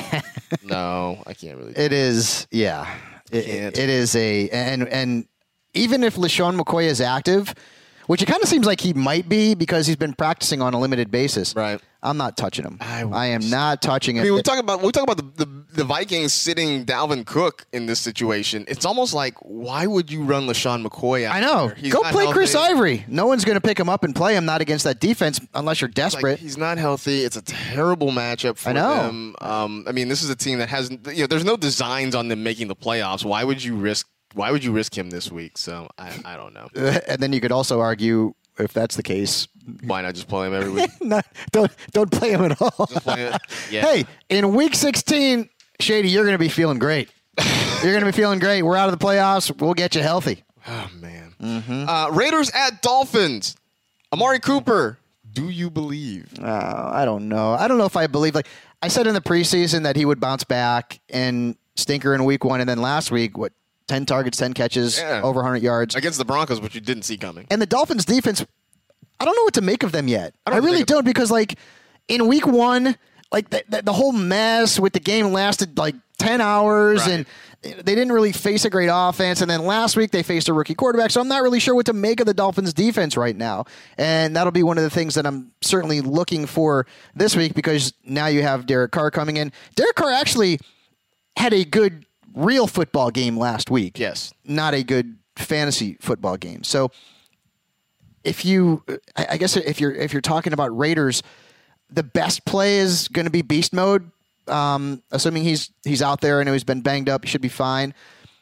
no, I can't really. It is, yeah. It, Can't. it is a and and even if LaShawn McCoy is active, which it kind of seems like he might be because he's been practicing on a limited basis. Right. I'm not touching him. I I, am not touching him. I mean, we talk about we talk about the, the the Vikings sitting Dalvin Cook in this situation. It's almost like, why would you run LaShawn McCoy out I know. there? He's Go not play Chris healthy. Ivory. No one's going to pick him up and play him, not against that defense unless you're Like, desperate. he's not healthy. It's a terrible matchup for I know. them. Um, I mean, this is a team that hasn't. You know, there's no designs on them making the playoffs. Why would you risk? Why would you risk him this week? So I, I don't know. And then you could also argue, if that's the case, Why not just play him every week? not, don't don't play him at all. Play it. Yeah. Hey, in week sixteen, Shady, you're going to be feeling great. You're going to be feeling great. We're out of the playoffs. We'll get you healthy. Oh man. Uh, Raiders at Dolphins. Amari Cooper. Do you believe? Uh, I don't know. I don't know if I believe. Like I said in the preseason that he would bounce back and stinker in week one, and then last week, what, ten targets, ten catches, Yeah. over one hundred yards. Against the Broncos, which you didn't see coming. And the Dolphins defense, I don't know what to make of them yet. I I, don't really think it- don't because, like, in week one, like, the, the, the whole mess with the game lasted, like, ten hours, Right. and they didn't really face a great offense. And then last week, they faced a rookie quarterback, so I'm not really sure what to make of the Dolphins defense right now. And that'll be one of the things that I'm certainly looking for this week because now you have Derek Carr coming in. Derek Carr actually had a good real football game last week. Yes. Not a good fantasy football game. So if you, I I guess if you're if you're talking about Raiders, the best play is going to be beast mode. Um, assuming he's he's out there. I know he's been banged up. He should be fine.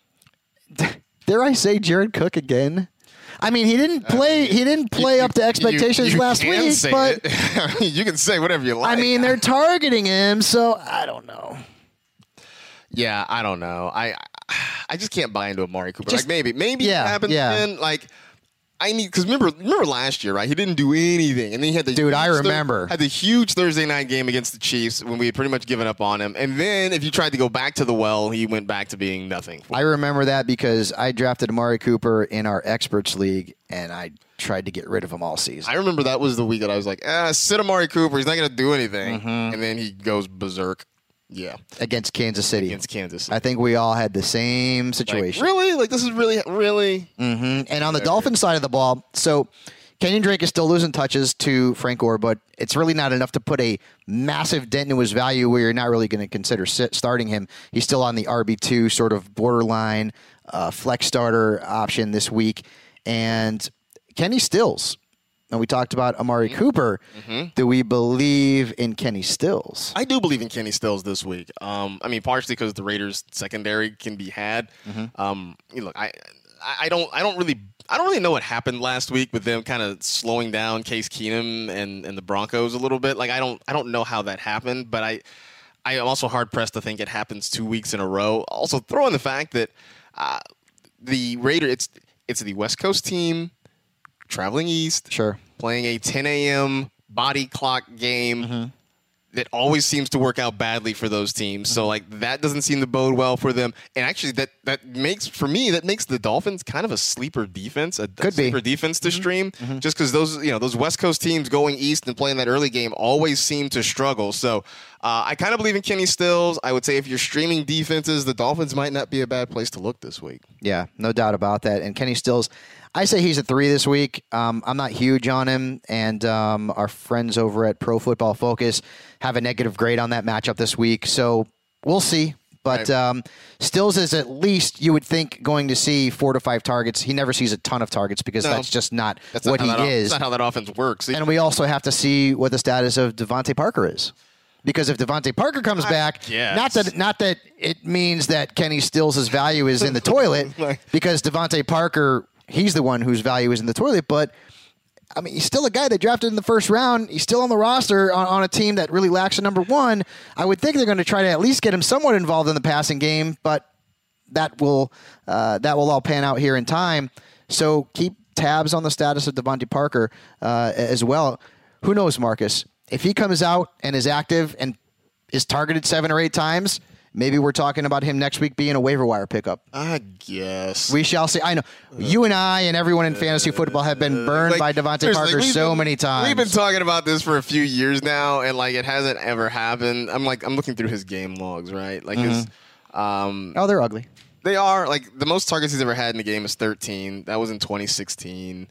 Dare I say Jared Cook again? I mean, he didn't play. He didn't play You- up to you- expectations you last can week. say But it. You can say whatever you like. I mean, they're targeting him, so I don't know. Yeah, I don't know. I I just can't buy into Amari Cooper. Just- like maybe maybe yeah, it happens yeah. again. Like I need because remember remember last year, right? He didn't do anything, and then he had the Dude, I huge Thur- remember. had the huge Thursday night game against the Chiefs when we had pretty much given up on him. And then if you tried to go back to the well, he went back to being nothing. I remember that because I drafted Amari Cooper in our experts league, and I tried to get rid of him all season. I remember that was the week that I was like, ah, sit Amari Cooper. He's not going to do anything. Mm-hmm. And then he goes berserk. Yeah, Against Kansas City. against Kansas. I think we all had the same Like, situation. really? Like this is really really. hmm And on the Dolphins side of the ball, so Kenyon Drake is still losing touches to Frank Gore, but it's really not enough to put a massive dent into his value where you're not really going to consider sit, starting him. He's still on the R B two sort of borderline uh, flex starter option this week. And Kenny Stills. And we talked about Amari Cooper. Do we believe in Kenny Stills? I do believe in Kenny Stills this week. Um, I mean, partially because the Raiders' secondary can be had. Um, you know, look, I, I don't, I don't really, I don't really know what happened last week with them kind of slowing down Case Keenum and, and the Broncos a little bit. Like, I don't, I don't know how that happened, but I, I am also hard pressed to think it happens two weeks in a row. Also, throw in the fact that uh, the Raiders, it's, it's the West Coast team traveling east. Sure. Playing a ten a.m. body clock game that always seems to work out badly for those teams. So, like, that doesn't seem to bode well for them. And actually, that that makes, for me, that makes the Dolphins kind of a sleeper defense, a, Could a be. sleeper defense to stream, just because those, you know, those West Coast teams going east and playing that early game always seem to struggle. So, uh, I kind of believe in Kenny Stills. I would say if you're streaming defenses, the Dolphins might not be a bad place to look this week. Yeah, no doubt about that. And Kenny Stills, I say he's a three this week. Um, I'm not huge on him, and um, our friends over at Pro Football Focus have a negative grade on that matchup this week. So we'll see. But Right. um, Stills is at least, you would think, going to see four to five targets. He never sees a ton of targets because No. that's just not That's what not he how that, is. That's not how that offense works. And we also have to see what the status of Devontae Parker is. Because if Devontae Parker comes back, guess. not that not that it means that Kenny Stills' value is in the toilet, Right. because Devontae Parker, he's the one whose value is in the toilet. But I mean, he's still a guy they drafted in the first round. He's still on the roster on, on a team that really lacks a number one. I would think they're going to try to at least get him somewhat involved in the passing game, but that will uh, that will all pan out here in time. So keep tabs on the status of Devontae Parker uh, as well. Who knows, Marcus? If he comes out and is active and is targeted seven or eight times, maybe we're talking about him next week being a waiver wire pickup. I guess. We shall see. I know you and I and everyone in fantasy football have been burned Like, by Devontae seriously, Parker we've so been- many times. We've been talking about this for a few years now, and like it hasn't ever happened. I'm like I'm looking through his game logs, right? Like his, um, oh, they're ugly. they are like the most targets he's ever had in the game is thirteen. That was in twenty sixteen.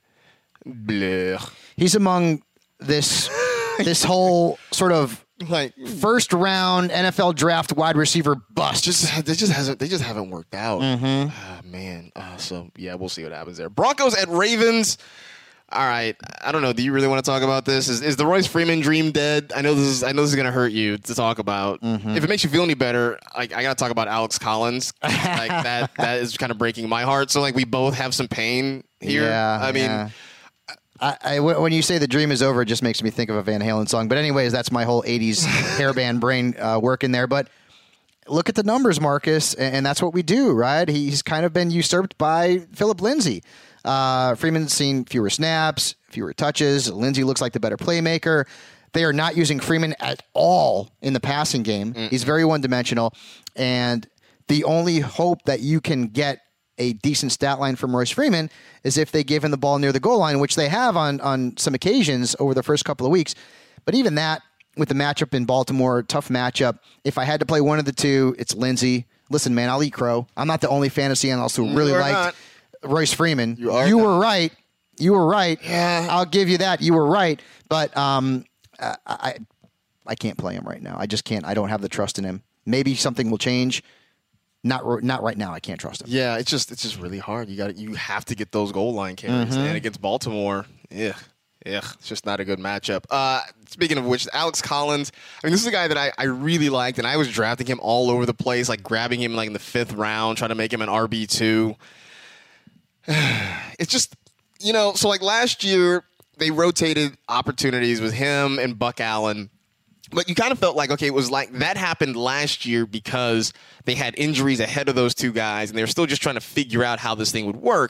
Blech. He's among this this whole sort of Like first round N F L draft wide receiver bust. just they just hasn't they just haven't worked out. Mm-hmm. Ah, man. Uh, so yeah, we'll see what happens there. Broncos at Ravens. All right. I don't know. Do you really want to talk about this? Is is the Royce Freeman dream dead? I know this is I know this is gonna hurt you to talk about. Mm-hmm. If it makes you feel any better, like I gotta talk about Alex Collins. Like that that is kind of breaking my heart. So like we both have some pain here. Yeah, I mean yeah. I, I, when you say the dream is over, it just makes me think of a Van Halen song. But anyways, that's my whole eighties hairband brain uh, working there. But look at the numbers, Marcus, and, and that's what we do, right? He's kind of been usurped by Philip Lindsay. Uh, Freeman's seen fewer snaps, fewer touches. Lindsay looks like the better playmaker. They are not using Freeman at all in the passing game. Mm. He's very one-dimensional. And the only hope that you can get a decent stat line from Royce Freeman is if they give him the ball near the goal line, which they have on, on some occasions over the first couple of weeks. But even that, with the matchup in Baltimore, tough matchup. If I had to play one of the two, it's Lindsay. Listen, man, I'll eat crow. I'm not the only fantasy analyst who really are liked not. Royce Freeman. You are You not. were right. You were right. Yeah. I'll give you that. You were right. But um, I, I I can't play him right now. I just can't. I don't have the trust in him. Maybe something will change. Not not right now. I can't trust him. Yeah, it's just it's just really hard. You got you have to get those goal line carries, Mm-hmm. and against Baltimore, yeah, yeah, it's just not a good matchup. Uh, speaking of which, Alex Collins. I mean, this is a guy that I, I really liked, and I was drafting him all over the place, like grabbing him like in the fifth round, trying to make him an R B two. It's just you know, so like last year they rotated opportunities with him and Buck Allen. But you kind of felt like, okay, it was like that happened last year because they had injuries ahead of those two guys, and they were still just trying to figure out how this thing would work.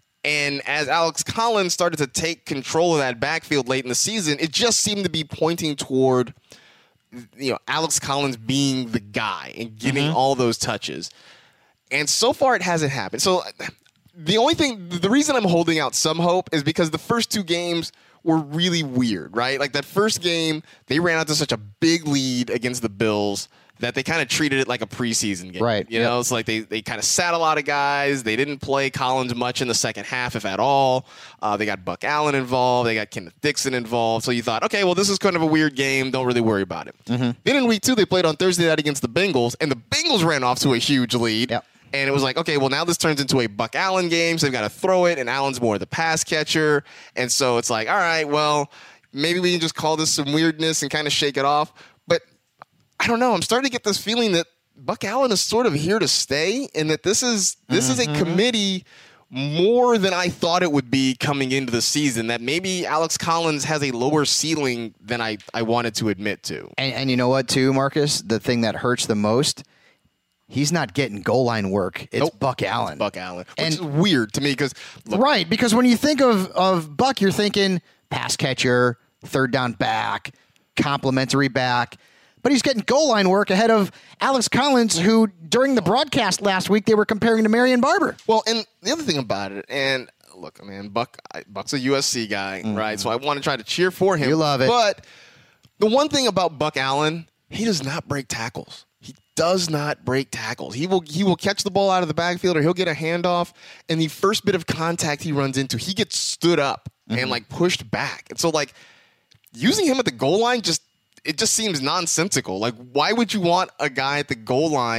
And as Alex Collins started to take control of that backfield late in the season, it just seemed to be pointing toward, you know, Alex Collins being the guy and getting mm-hmm. all those touches. And so far, it hasn't happened. So the only thing, the reason I'm holding out some hope is because the first two games were really weird, right? Like that first game, they ran out to such a big lead against the Bills that they kind of treated it like a preseason game. Right. You yep. know, it's like they, they kind of sat a lot of guys. They didn't play Collins much in the second half, if at all. Uh, they got Buck Allen involved. They got Kenneth Dixon involved. So you thought, okay, well, this is kind of a weird game. Don't really worry about it. Mm-hmm. Then in week two, they played on Thursday night against the Bengals, and the Bengals ran off to a huge lead. Yep. And it was like, okay, well, now this turns into a Buck Allen game, so they've got to throw it, and Allen's more the pass catcher. And so it's like, all right, well, maybe we can just call this some weirdness and kind of shake it off. But I don't know. I'm starting to get this feeling that Buck Allen is sort of here to stay, and that this is this mm-hmm. is a committee more than I thought it would be coming into the season, that maybe Alex Collins has a lower ceiling than I, I wanted to admit to. And, and you know what, too, Marcus? The thing that hurts the most, he's not getting goal line work. It's nope. Buck Allen. It's Buck Allen. Which and, is weird to me because... Right, because when you think of, of Buck, you're thinking pass catcher, third down back, complimentary back. But he's getting goal line work ahead of Alex Collins, who during the broadcast last week, they were comparing to Marion Barber. Well, and the other thing about it, and look, man, Buck, Buck's a U S C guy, mm-hmm. right? So I want to try to cheer for him. You love it. But the one thing about Buck Allen, he does not break tackles. He does not break tackles. He will he will catch the ball out of the backfield, or he'll get a handoff, and the first bit of contact he runs into, he gets stood up mm-hmm. and like pushed back. And so like using him at the goal line just it just seems nonsensical. Like, why would you want a guy at the goal line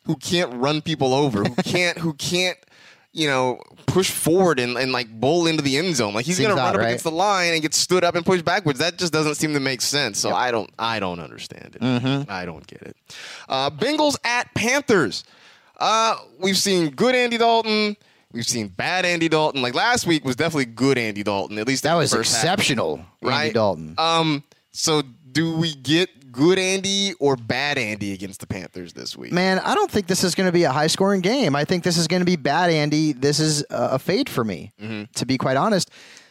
who can't run people over, who can't who can't you know push forward and, and like bowl into the end zone. Like he's Seems going to run odd, up right? against the line and get stood up and push backwards. That just doesn't seem to make sense. So I don't I don't understand it. Mm-hmm. I don't get it. Uh, Bengals at Panthers. Uh, we've seen good Andy Dalton. We've seen bad Andy Dalton. Like last week was definitely good Andy Dalton. At least That in the was first half. exceptional, Right? Andy Dalton. Um. So do we get good Andy or bad Andy against the Panthers this week? Man, I don't think this is going to be a high-scoring game. I think this is going to be bad, Andy. This is a a fade for me, Mm-hmm. to be quite honest.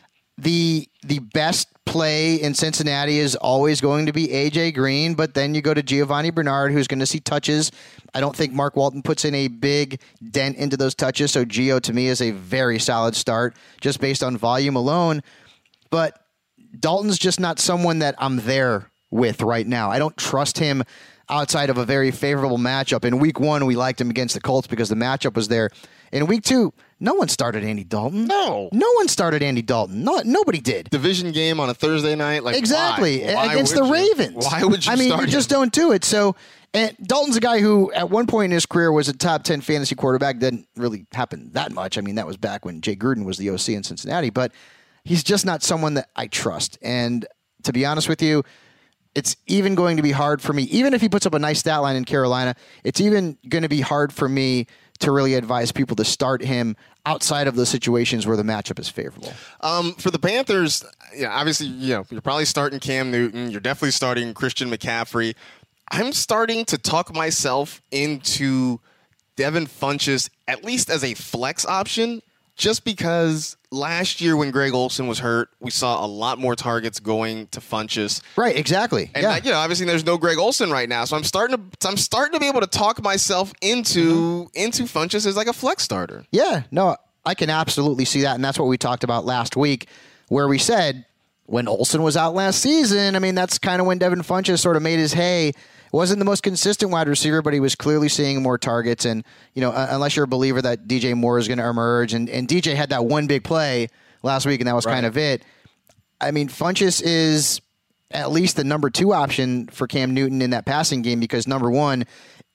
The the best play in Cincinnati is always going to be A J Green, but then you go to Giovanni Bernard, who's going to see touches. I don't think Mark Walton puts in a big dent into those touches, so Gio, to me, is a very solid start just based on volume alone. But Dalton's just not someone that I'm there with right now. I don't trust him outside of a very favorable matchup. In week one, we liked him against the Colts because the matchup was there. In week two, no one started Andy Dalton. No. No one started Andy Dalton. No, nobody did. Division game on a Thursday night, like Exactly. why? Why Against would the you? Ravens. Why would you? I mean, start you just him? don't do it. So, and Dalton's a guy who, at one point in his career, was a top ten fantasy quarterback. Didn't really happen that much. I mean, that was back when Jay Gruden was the O C in Cincinnati. But he's just not someone that I trust. And to be honest with you, it's even going to be hard for me. Even if he puts up a nice stat line in Carolina, it's even going to be hard for me to really advise people to start him outside of the situations where the matchup is favorable. Um, for the Panthers, yeah, obviously, you know, you're probably starting Cam Newton. You're definitely starting Christian McCaffrey. I'm starting to talk myself into Devin Funchess, at least as a flex option, just because last year when Greg Olsen was hurt, we saw a lot more targets going to Funchess. Right, exactly. And yeah. like, you know, obviously there's no Greg Olsen right now, so I'm starting to I'm starting to be able to talk myself into mm-hmm. into Funchess as like a flex starter. Yeah, no, I can absolutely see that, and that's what we talked about last week, where we said when Olsen was out last season, I mean, that's kind of when Devin Funchess sort of made his hay. Wasn't the most consistent wide receiver, but he was clearly seeing more targets. And, you know, uh, unless you're a believer that D J Moore is going to emerge, and, and D J had that one big play last week, and that was right. kind of it. I mean, Funchess is at least the number two option for Cam Newton in that passing game because number one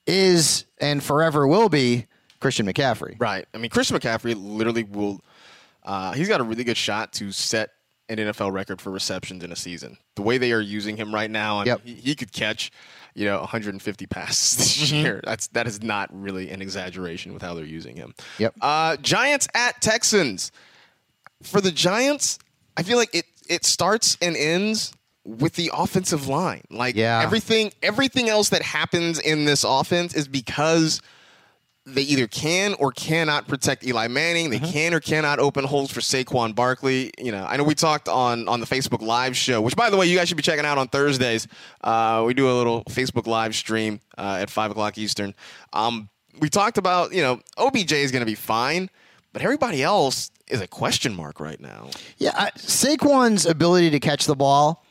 is and forever will be Christian McCaffrey. Right. I mean, Christian McCaffrey literally will uh, – he's got a really good shot to set an N F L record for receptions in a season. The way they are using him right now, I yep. mean, he, he could catch – you know, one hundred fifty passes this mm-hmm. year. That's that is not really an exaggeration with how they're using him. Yep. Uh, Giants at Texans. For the Giants, I feel like it it starts and ends with the offensive line. Like yeah. everything everything else that happens in this offense is because they either can or cannot protect Eli Manning. They mm-hmm. can or cannot open holes for Saquon Barkley. You know, I know we talked on, on the Facebook Live show, which, by the way, you guys should be checking out on Thursdays. Uh, we do a little Facebook Live stream uh, at five o'clock Eastern. Um, we talked about, you know, O B J is going to be fine, but everybody else is a question mark right now. Yeah, I, Saquon's ability to catch the ball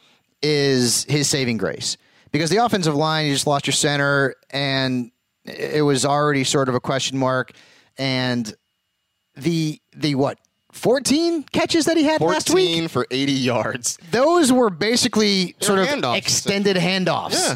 is his saving grace because the offensive line, you just lost your center, and it was already sort of a question mark. And the, the what, fourteen catches that he had last week? fourteen for eighty yards. Those were basically they sort were of handoffs. extended handoffs. Yeah.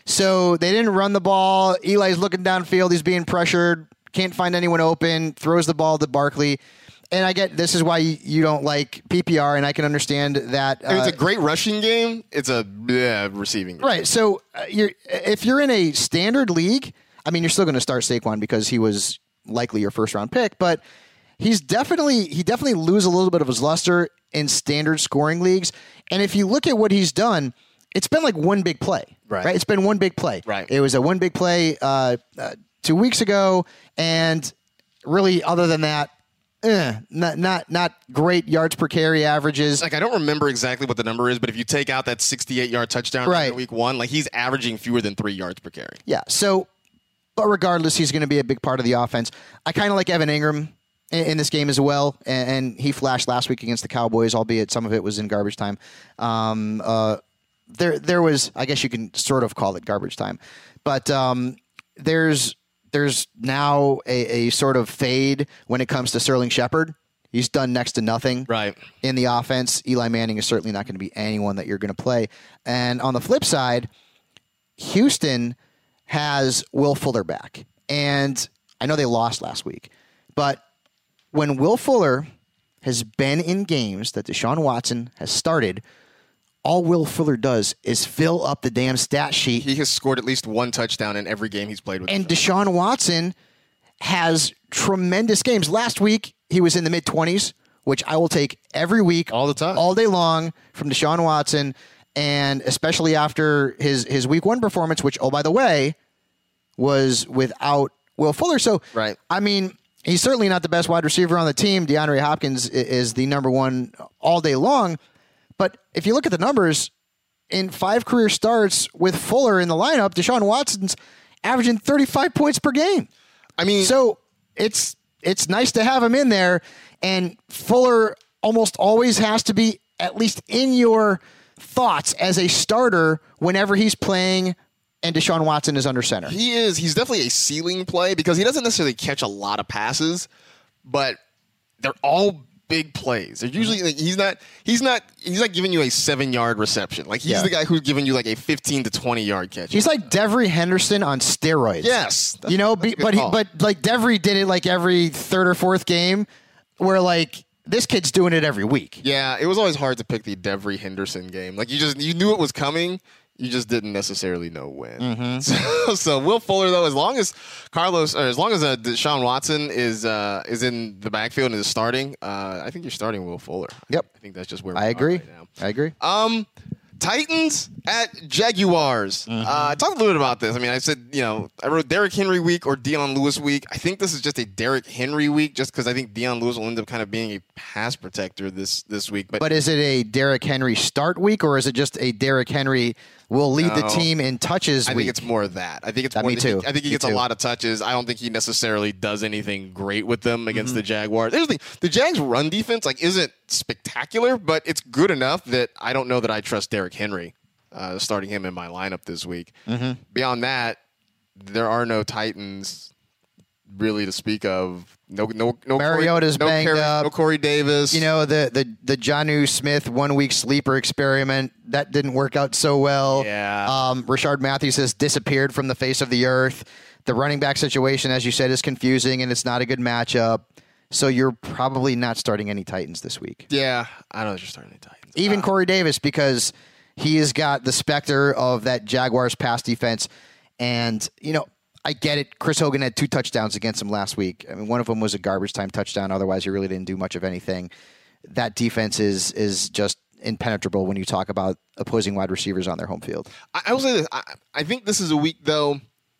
So they didn't run the ball. Eli's looking downfield. He's being pressured. Can't find anyone open. Throws the ball to Barkley. And I get this is why you don't like P P R, and I can understand that. Uh, it's a great rushing game. It's a bleh, receiving game. Right. So uh, you're if you're in a standard league, I mean, you're still going to start Saquon because he was likely your first round pick, but he's definitely he definitely loses a little bit of his luster in standard scoring leagues. And if you look at what he's done, it's been like one big play. Right. Right. It's been one big play. Right. It was a one big play uh, uh, two weeks ago, and really, other than that. Eh, not not not great yards per carry averages. Like I don't remember exactly what the number is, but if you take out that sixty-eight yard touchdown right. in week one, like he's averaging fewer than three yards per carry. Yeah. So, but regardless, he's going to be a big part of the offense. I kind of like Evan Ingram in, in this game as well, and, and he flashed last week against the Cowboys, albeit some of it was in garbage time. Um, uh, there there was, I guess you can sort of call it garbage time, but um, there's. There's now a, a sort of fade when it comes to Sterling Shepard. He's done next to nothing right. in the offense. Eli Manning is certainly not going to be anyone that you're going to play. And on the flip side, Houston has Will Fuller back. And I know they lost last week, but when Will Fuller has been in games that Deshaun Watson has started, all Will Fuller does is fill up the damn stat sheet. He has scored at least one touchdown in every game he's played with. And Deshaun Watson has tremendous games. Last week, he was in the mid-twenties, which I will take every week. All the time. All day long from Deshaun Watson, and especially after his, his week one performance, which, oh, by the way, was without Will Fuller. So, right. I mean, he's certainly not the best wide receiver on the team. DeAndre Hopkins is the number one all day long. But if you look at the numbers, in five career starts with Fuller in the lineup, Deshaun Watson's averaging thirty-five points per game. I mean, so it's it's nice to have him in there, and Fuller almost always has to be at least in your thoughts as a starter whenever he's playing and Deshaun Watson is under center. He is. He's definitely a ceiling play because he doesn't necessarily catch a lot of passes, but they're all big plays. They're usually like, he's not he's not he's not giving you a seven yard reception. Like he's Yeah. the guy who's giving you like a fifteen to twenty yard catch. He's like Devery Henderson on steroids. Yes, that's- you know, that's be, a good but he, call. but like Devery did it like every third or fourth game, where like this kid's doing it every week. Yeah, it was always hard to pick the Devery Henderson game. Like you just you knew it was coming. You just didn't necessarily know when. Mm-hmm. So, so Will Fuller, though, as long as Carlos, or as long as uh, Deshaun Watson is uh, is in the backfield and is starting, uh, I think you're starting Will Fuller. Yep. I think that's just where we I are agree. right now. I agree. Um, Titans at Jaguars. Mm-hmm. Uh, I talked a little bit about this. I mean, I said, you know, I wrote Derrick Henry week or Deion Lewis week. I think this is just a Derrick Henry week just because I think Deion Lewis will end up kind of being a pass protector this, this week. But, But is it a Derrick Henry start week, or is it just a Derrick Henry will lead the No. team in touches I week? think it's more of that. I think it's That more me that too. He, I think he Me gets a too. lot of touches. I don't think he necessarily does anything great with them against Mm-hmm. the Jaguars. There's the the Jags' run defense like isn't spectacular, but it's good enough that I don't know that I trust Derrick Henry uh, starting him in my lineup this week. Mm-hmm. Beyond that, there are no Titans really to speak of. No, no, no. Mariota's Corey, no banged Corey, up. No Corey Davis. You know, the the the Jonnu Smith one week sleeper experiment that didn't work out so well. Yeah. Um, Rashard Matthews has disappeared from the face of the earth. The running back situation, as you said, is confusing and it's not a good matchup. So you're probably not starting any Titans this week. Yeah, I don't know if you're starting any Titans. Even Uh, Corey Davis, because he has got the specter of that Jaguars pass defense. And, you know, I get it. Chris Hogan had two touchdowns against him last week. I mean, one of them was a garbage time touchdown. Otherwise, he really didn't do much of anything. That defense is is just impenetrable when you talk about opposing wide receivers on their home field. I, I will say this. I, I think this is a week, though,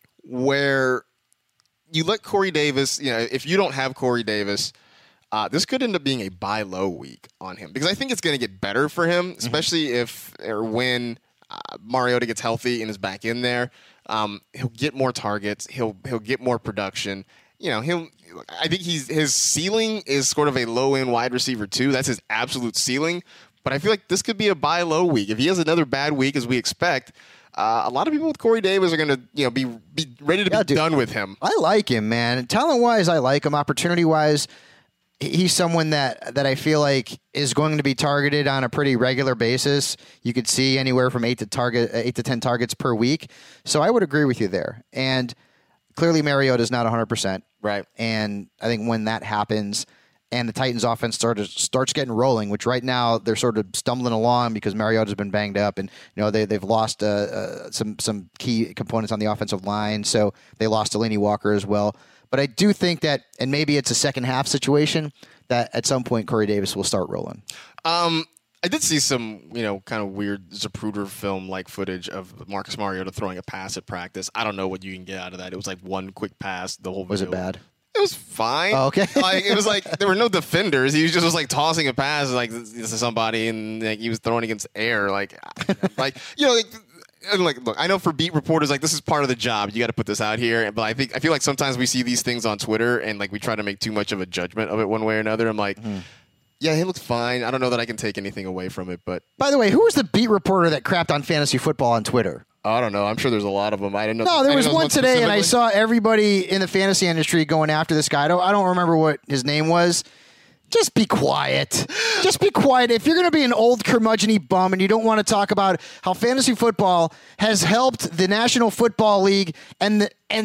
where you let Corey Davis, you know, if you don't have Corey Davis, uh, this could end up being a buy low week on him because I think it's going to get better for him, especially mm-hmm. if or when uh, Mariota gets healthy and is back in there. Um, he'll get more targets. He'll he'll get more production. You know, he'll. I think he's his ceiling is sort of a low end wide receiver too. That's his absolute ceiling. But I feel like this could be a buy low week if he has another bad week as we expect. Uh, a lot of people with Corey Davis are going to, you know, be be ready to Yeah, be dude. done with him. I like him, man. Talent wise, I like him. Opportunity wise, he's someone that that I feel like is going to be targeted on a pretty regular basis. You could see anywhere from eight to target eight to ten targets per week. So I would agree with you there. And clearly, Mariota is not one hundred percent. Right. And I think when that happens, and the Titans offense starts starts getting rolling, which right now they're sort of stumbling along because Mariota's been banged up, and you know they they've lost uh, uh, some some key components on the offensive line, so they lost Delaney Walker as well. But I do think that, and maybe it's a second half situation, that at some point Corey Davis will start rolling. Um, I did see some, you know, kind of weird Zapruder film-like footage of Marcus Mariota throwing a pass at practice. I don't know what you can get out of that. It was like one quick pass. The whole Was it video. bad? It was fine. Oh, okay. Like it was like there were no defenders. He was just was like tossing a pass like to somebody, and like he was throwing against air. Like, like you know, like, and, like look, I know for beat reporters, like this is part of the job. You got to put this out here. But I think I feel like sometimes we see these things on Twitter, and like we try to make too much of a judgment of it one way or another. I'm like, mm. yeah, he looks fine. I don't know that I can take anything away from it, but By the way, who was the beat reporter that crapped on fantasy football on Twitter? I don't know. I'm sure there's a lot of them. I didn't know. No, I there didn't was know one today, and I specifically. saw everybody in the fantasy industry going after this guy. I don't, I don't remember what his name was. Just be quiet. Just be quiet. If you're going to be an old curmudgeon-y bum and you don't want to talk about how fantasy football has helped the National Football League and the, and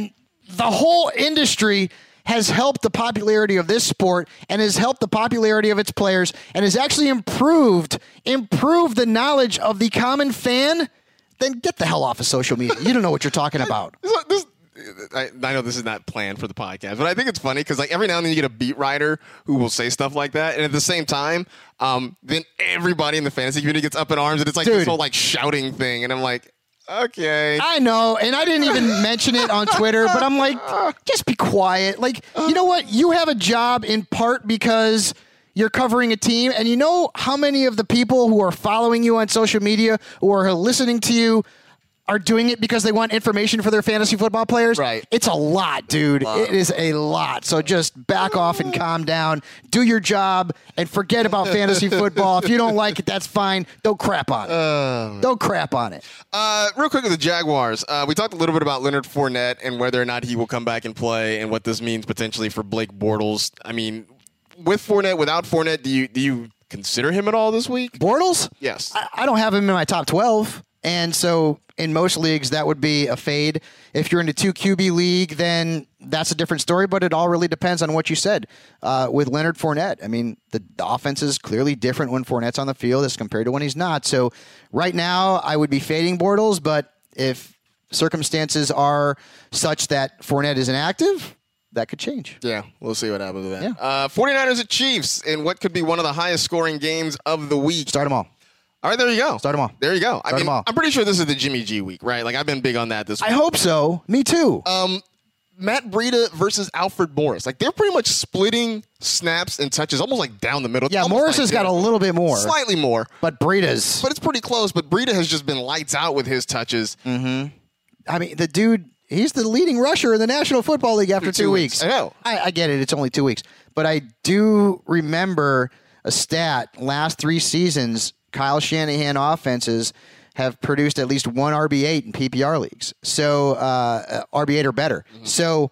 the whole industry has helped the popularity of this sport and has helped the popularity of its players and has actually improved improved the knowledge of the common fan, then get the hell off of social media. You don't know what you're talking about. This, this, I, I know this is not planned for the podcast, but I think it's funny because like every now and then you get a beat writer who will say stuff like that, and at the same time, um, then everybody in the fantasy community gets up in arms, and it's like Dude. this whole like shouting thing, and I'm like, okay. I know, and I didn't even mention it on Twitter, but I'm like, just be quiet. Like, you know what? You have a job in part because you're covering a team, and you know how many of the people who are following you on social media or are listening to you are doing it because they want information for their fantasy football players? Right. It's a lot, dude. It is a lot. So just back off and calm down. Do your job and forget about fantasy football. If you don't like it, that's fine. Don't crap on it. Uh, Don't crap on it. Uh, real quick with the Jaguars, uh, we talked a little bit about Leonard Fournette and whether or not he will come back and play and what this means potentially for Blake Bortles. I mean, with Fournette, without Fournette, do you do you consider him at all this week? Bortles? Yes. I, I don't have him in my top twelve. And so in most leagues, that would be a fade. If you're in a two Q B league, then that's a different story, but it all really depends on what you said. Uh, with Leonard Fournette, I mean, the, the offense is clearly different when Fournette's on the field as compared to when he's not. So right now, I would be fading Bortles, but if circumstances are such that Fournette is inactive, that could change. Yeah, we'll see what happens with that. Yeah. Uh, 49ers at Chiefs in what could be one of the highest scoring games of the week. Start them all. All right, there you go. Start them all. There you go. I Start mean, 'em all. I'm pretty sure this is the Jimmy G week, right? Like, I've been big on that this week. I hope so. Me too. Um, Matt Breida versus Alfred Morris. Like, they're pretty much splitting snaps and touches almost like down the middle. yeah, Almost Morris has got a identical. little bit more. Slightly more. But Breida's. But it's pretty close. But Breida has just been lights out with his touches. I mean, the dude, he's the leading rusher in the National Football League after two, two weeks. weeks. I know. I, I get it. It's only two weeks. But I do remember a stat last three seasons, Kyle Shanahan offenses have produced at least one R B eight in P P R leagues. So uh, R B eight or better. Mm-hmm. So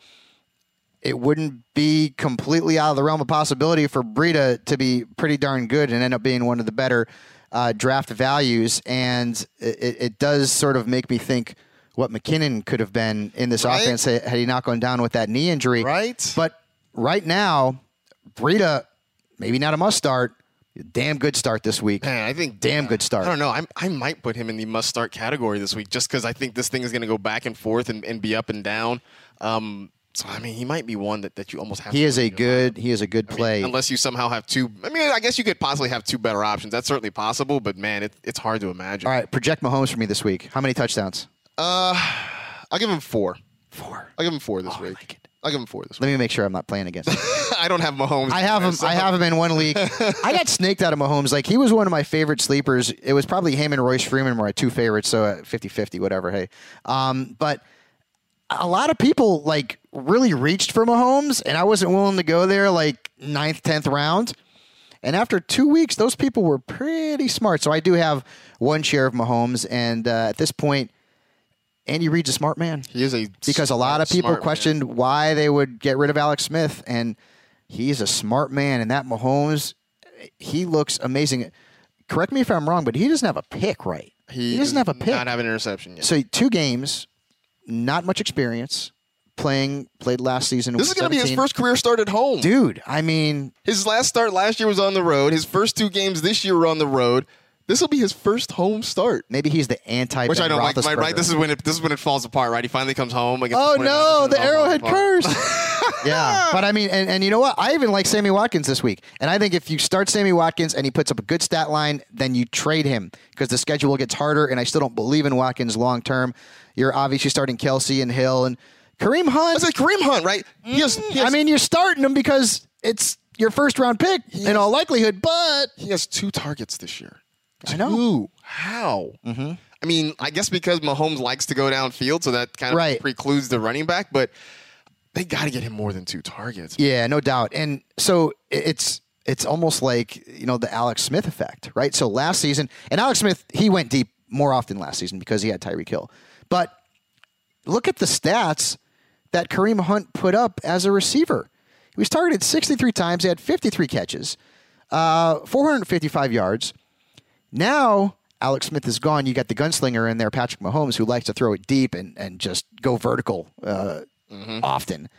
it wouldn't be completely out of the realm of possibility for Breida to be pretty darn good and end up being one of the better uh, draft values. And it, it does sort of make me think what McKinnon could have been in this Right? offense had he not gone down with that knee injury. Right. But right now, Breida, maybe not a must start, damn good start this week. Man, I think Damn good start. I don't know. I'm, I might put him in the must-start category this week just because I think this thing is going to go back and forth and, and be up and down. Um, so I mean, he might be one that, that you almost have. He to is a put in your good. He is a good I mean, play. unless you somehow have two. I mean, I guess you could possibly have two better options. That's certainly possible, but man, it, it's hard to imagine. All right, project Mahomes for me this week. How many touchdowns? Uh, I'll give him four. Four. I'll give him four this Oh, I week. like it. I'll give him four this Let week. me make sure I'm not playing against him. I don't have Mahomes. I have him. so- I have him in one league. I got snaked out of Mahomes. Like, he was one of my favorite sleepers. It was probably him and Royce Freeman were my two favorites. So fifty-fifty, whatever. Hey, um, but a lot of people like really reached for Mahomes, and I wasn't willing to go there like ninth, tenth round. And after two weeks, those people were pretty smart. So I do have one share of Mahomes, and uh, at this point, Andy Reid's a smart man. He is a Because a lot of smart- people smart man. questioned why they would get rid of Alex Smith, and he's a smart man. And that Mahomes, he looks amazing. Correct me if I'm wrong, but he doesn't have a pick, right? He, doesn't have a pick. Not have an interception yet. So two games, not much experience. Playing played last season. This is going to be his seventeen. first career start at home. Dude, I mean, His last start last year was on the road. His first two games this year were on the road. This will be his first home start. maybe he's the anti. Which I Ben don't like, right? right? Roethlisberger. This is when it this is when it falls apart, right? He finally comes home. Against Oh the no, 49ers, the and it all Arrowhead falls apart. curse. Yeah, but I mean, and, and you know what? I even like Sammy Watkins this week, and I think if you start Sammy Watkins and he puts up a good stat line, then you trade him because the schedule gets harder. And I still don't believe in Watkins long term. You're obviously starting Kelsey and Hill and Kareem Hunt. It's like Kareem Hunt, right? He has, he has, I mean, you're starting him because it's your first round pick in all likelihood, but he has two targets this year. I know. Two. How? Mm-hmm. I mean, I guess because Mahomes likes to go downfield, so that kind of Right. precludes the running back. But they got to get him more than two targets. Yeah, no doubt. And so it's it's almost like, you know, the Alex Smith effect, right? So last season, and Alex Smith, he went deep more often last season because he had Tyreek Hill. But look at the stats that Kareem Hunt put up as a receiver. He was targeted sixty-three times. He had fifty-three catches, uh, four hundred fifty-five yards. Now Alex Smith is gone. You got the gunslinger in there, Patrick Mahomes, who likes to throw it deep and, and just go vertical uh, mm-hmm. often.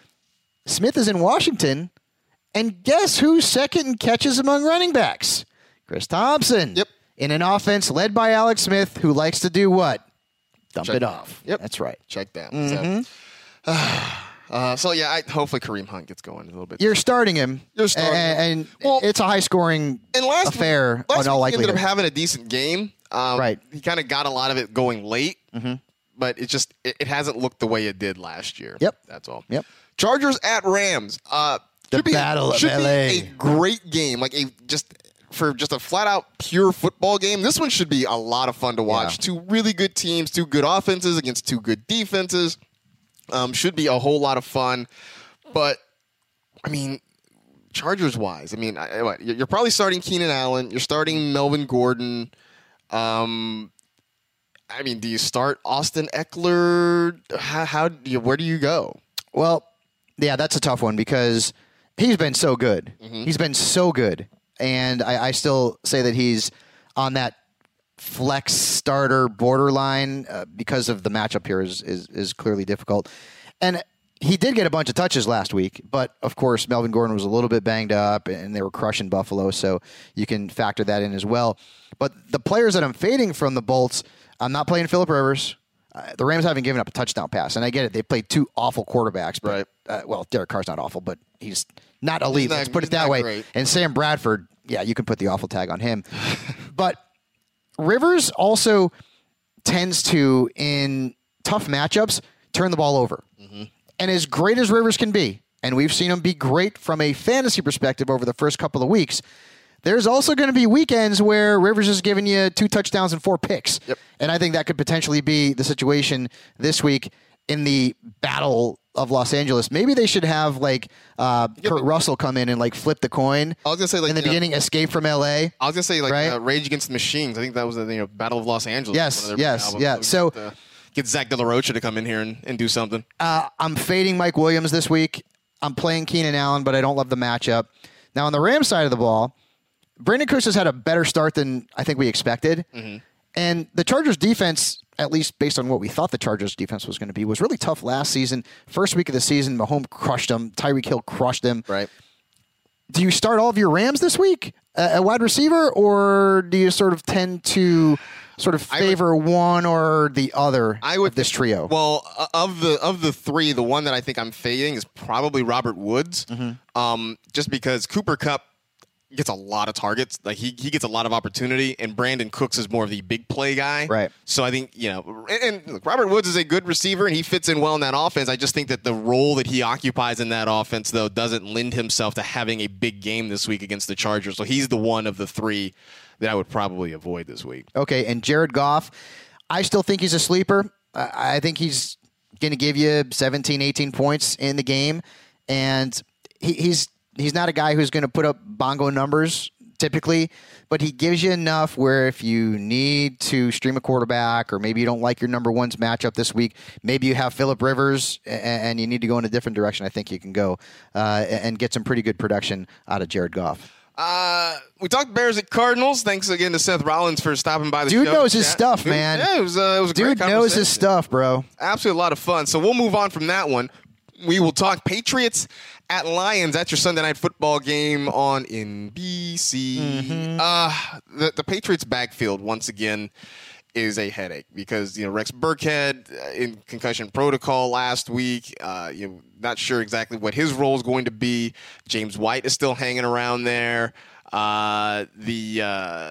Smith is in Washington, and guess who's second in catches among running backs? Chris Thompson. Yep. In an offense led by Alex Smith, who likes to do what? Dump Check it down. off. Yep. That's right. Check down. Mm-hmm. So, uh, uh, so yeah, I, hopefully Kareem Hunt gets going a little bit. You're starting him. You're starting and, him. and Well, it's a high-scoring and last affair week, last on all week he ended likelihood. up having a decent game. Um, Right. He kind of got a lot of it going late, mm-hmm. but it just it, it hasn't looked the way it did last year. Yep. That's all. Yep. Chargers at Rams. Uh, The should be, Battle of should L A. Be a great game, like a just for just a flat out pure football game. This one should be a lot of fun to watch. Yeah. Two really good teams, two good offenses against two good defenses. Um, should be a whole lot of fun. But I mean, Chargers wise, I mean, I, what, you're probably starting Keenan Allen. You're starting Melvin Gordon. Um, I mean, do you start Austin Eckler? How, how do you, where do you go? Well, yeah, that's a tough one because he's been so good. Mm-hmm. He's been so good. And I, I still say that he's on that flex starter borderline uh, because of the matchup here is, is is clearly difficult. And he did get a bunch of touches last week, but of course Melvin Gordon was a little bit banged up and they were crushing Buffalo, so you can factor that in as well. But the players that I'm fading from the Bolts, I'm not playing Phillip Rivers. Uh, the Rams haven't given up a touchdown pass, and I get it. They played two awful quarterbacks. But, Right. uh, well, Derek Carr's not awful, but he's not elite. not- Let's put it he's that not way. great. And Sam Bradford, yeah, you can put the awful tag on him. But Rivers also tends to, in tough matchups, turn the ball over. Mm-hmm. And as great as Rivers can be, and we've seen him be great from a fantasy perspective over the first couple of weeks, there's also going to be weekends where Rivers is giving you two touchdowns and four picks. Yep. And I think that could potentially be the situation this week in the Battle of Los Angeles. Maybe they should have like uh, Kurt Russell come in and like flip the coin. I was gonna say like in the you know, beginning, Escape from L A. I was gonna say like Right? uh, Rage Against the Machines. I think that was the you know Battle of Los Angeles. Yes, one of their yes, albums. yeah. we So- just, uh, get Zach De La Rocha to come in here and, and do something. Uh, I'm fading Mike Williams this week. I'm playing Keenan Allen, but I don't love the matchup. Now, on the Rams side of the ball, Brandon Cooks has had a better start than I think we expected. Mm-hmm. And the Chargers defense, at least based on what we thought the Chargers defense was going to be, was really tough last season. First week of the season, Mahomes crushed them. Tyreek Hill crushed them. Right. Do you start all of your Rams this week uh, at wide receiver, or do you sort of tend to sort of favor would, one or the other I would, of this trio? Well, uh, of the of the three, the one that I think I'm fading is probably Robert Woods, mm-hmm. um, just because Cooper Kupp gets a lot of targets. Like he he gets a lot of opportunity, and Brandon Cooks is more of the big play guy. Right. So I think you know, and, and look, Robert Woods is a good receiver, and he fits in well in that offense. I just think that the role that he occupies in that offense, though, doesn't lend himself to having a big game this week against the Chargers. So he's the one of the three that I would probably avoid this week. Okay, and Jared Goff, I still think he's a sleeper. I think he's going to give you seventeen, eighteen points in the game, and he, he's he's not a guy who's going to put up bongo numbers typically, but he gives you enough where if you need to stream a quarterback or maybe you don't like your number one's matchup this week, maybe you have Phillip Rivers and you need to go in a different direction, I think you can go uh, and get some pretty good production out of Jared Goff. Uh, we talked Bears at Cardinals. Thanks again to Seth Rollins for stopping by the Dude show. knows his Chat. stuff, Dude, man. Yeah, it was, uh, it was a Dude great knows his conversation. stuff, bro. Absolutely a lot of fun. So we'll move on from that one. We will talk Patriots at Lions. That's your Sunday night football game on N B C. Mm-hmm. Uh, the, the Patriots backfield, once again, is a headache because, you know, Rex Burkhead uh, in concussion protocol last week. Uh, you know, not sure exactly what his role is going to be. James White is still hanging around there. Uh, the uh,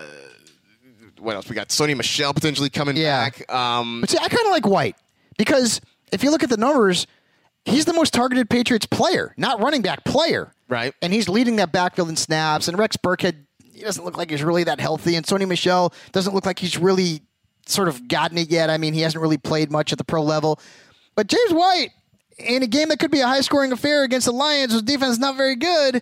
what else? We got Sony Michel potentially coming Yeah. back. Um, But see, I kind of like White because if you look at the numbers, he's the most targeted Patriots player, not running back player. Right. And he's leading that backfield in snaps. And Rex Burkhead, he doesn't look like he's really that healthy. And Sony Michel doesn't look like he's really sort of gotten it yet. I mean, he hasn't really played much at the pro level. But James White, in a game that could be a high-scoring affair against the Lions, whose defense is not very good,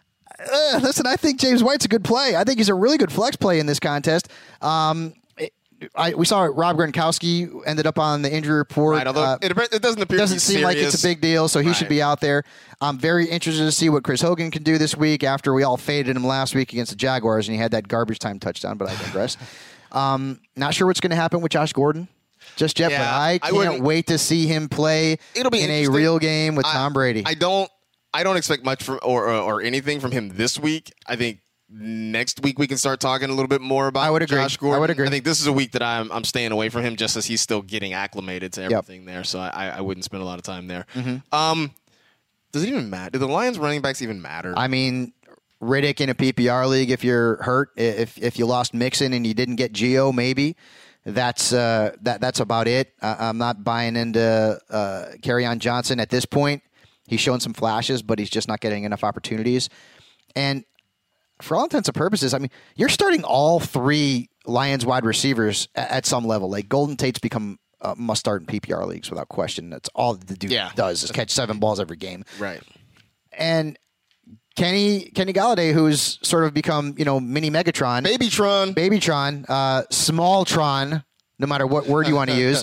uh, listen, I think James White's a good play. I think he's a really good flex play in this contest. Um, it, I, we saw Rob Gronkowski ended up on the injury report. Right, although uh, it, it doesn't appear doesn't to be seem like it's a serious. big deal, so he Right. should be out there. I'm very interested to see what Chris Hogan can do this week after we all faded him last week against the Jaguars and he had that garbage time touchdown, but I digress. um, not sure what's going to happen with Josh Gordon. just yet. Yeah, but I I can't wouldn't- wait to see him play It'll be in a interesting. real game with I- Tom Brady. I don't. I don't expect much from or, or or anything from him this week. I think next week we can start talking a little bit more about I would agree. Josh Gordon. I would agree. I think this is a week that I'm I'm staying away from him just as he's still getting acclimated to everything there. So I, I wouldn't spend a lot of time there. Mm-hmm. Um, does it even matter? Do the Lions running backs even matter? I mean, Riddick in a P P R league, if you're hurt, if if you lost Mixon and you didn't get Gio, maybe that's uh, that that's about it. Uh, I'm not buying into uh, Kerryon Johnson at this point. He's shown some flashes, but he's just not getting enough opportunities. And for all intents and purposes, I mean, you're starting all three Lions wide receivers at, at some level. Like Golden Tate's become a must start in P P R leagues without question. That's all the dude Yeah. does is catch seven balls every game. right. And Kenny Kenny Galladay, who's sort of become, you know, mini Megatron, Babytron. Babytron, uh, Smalltron, no matter what word you want to use.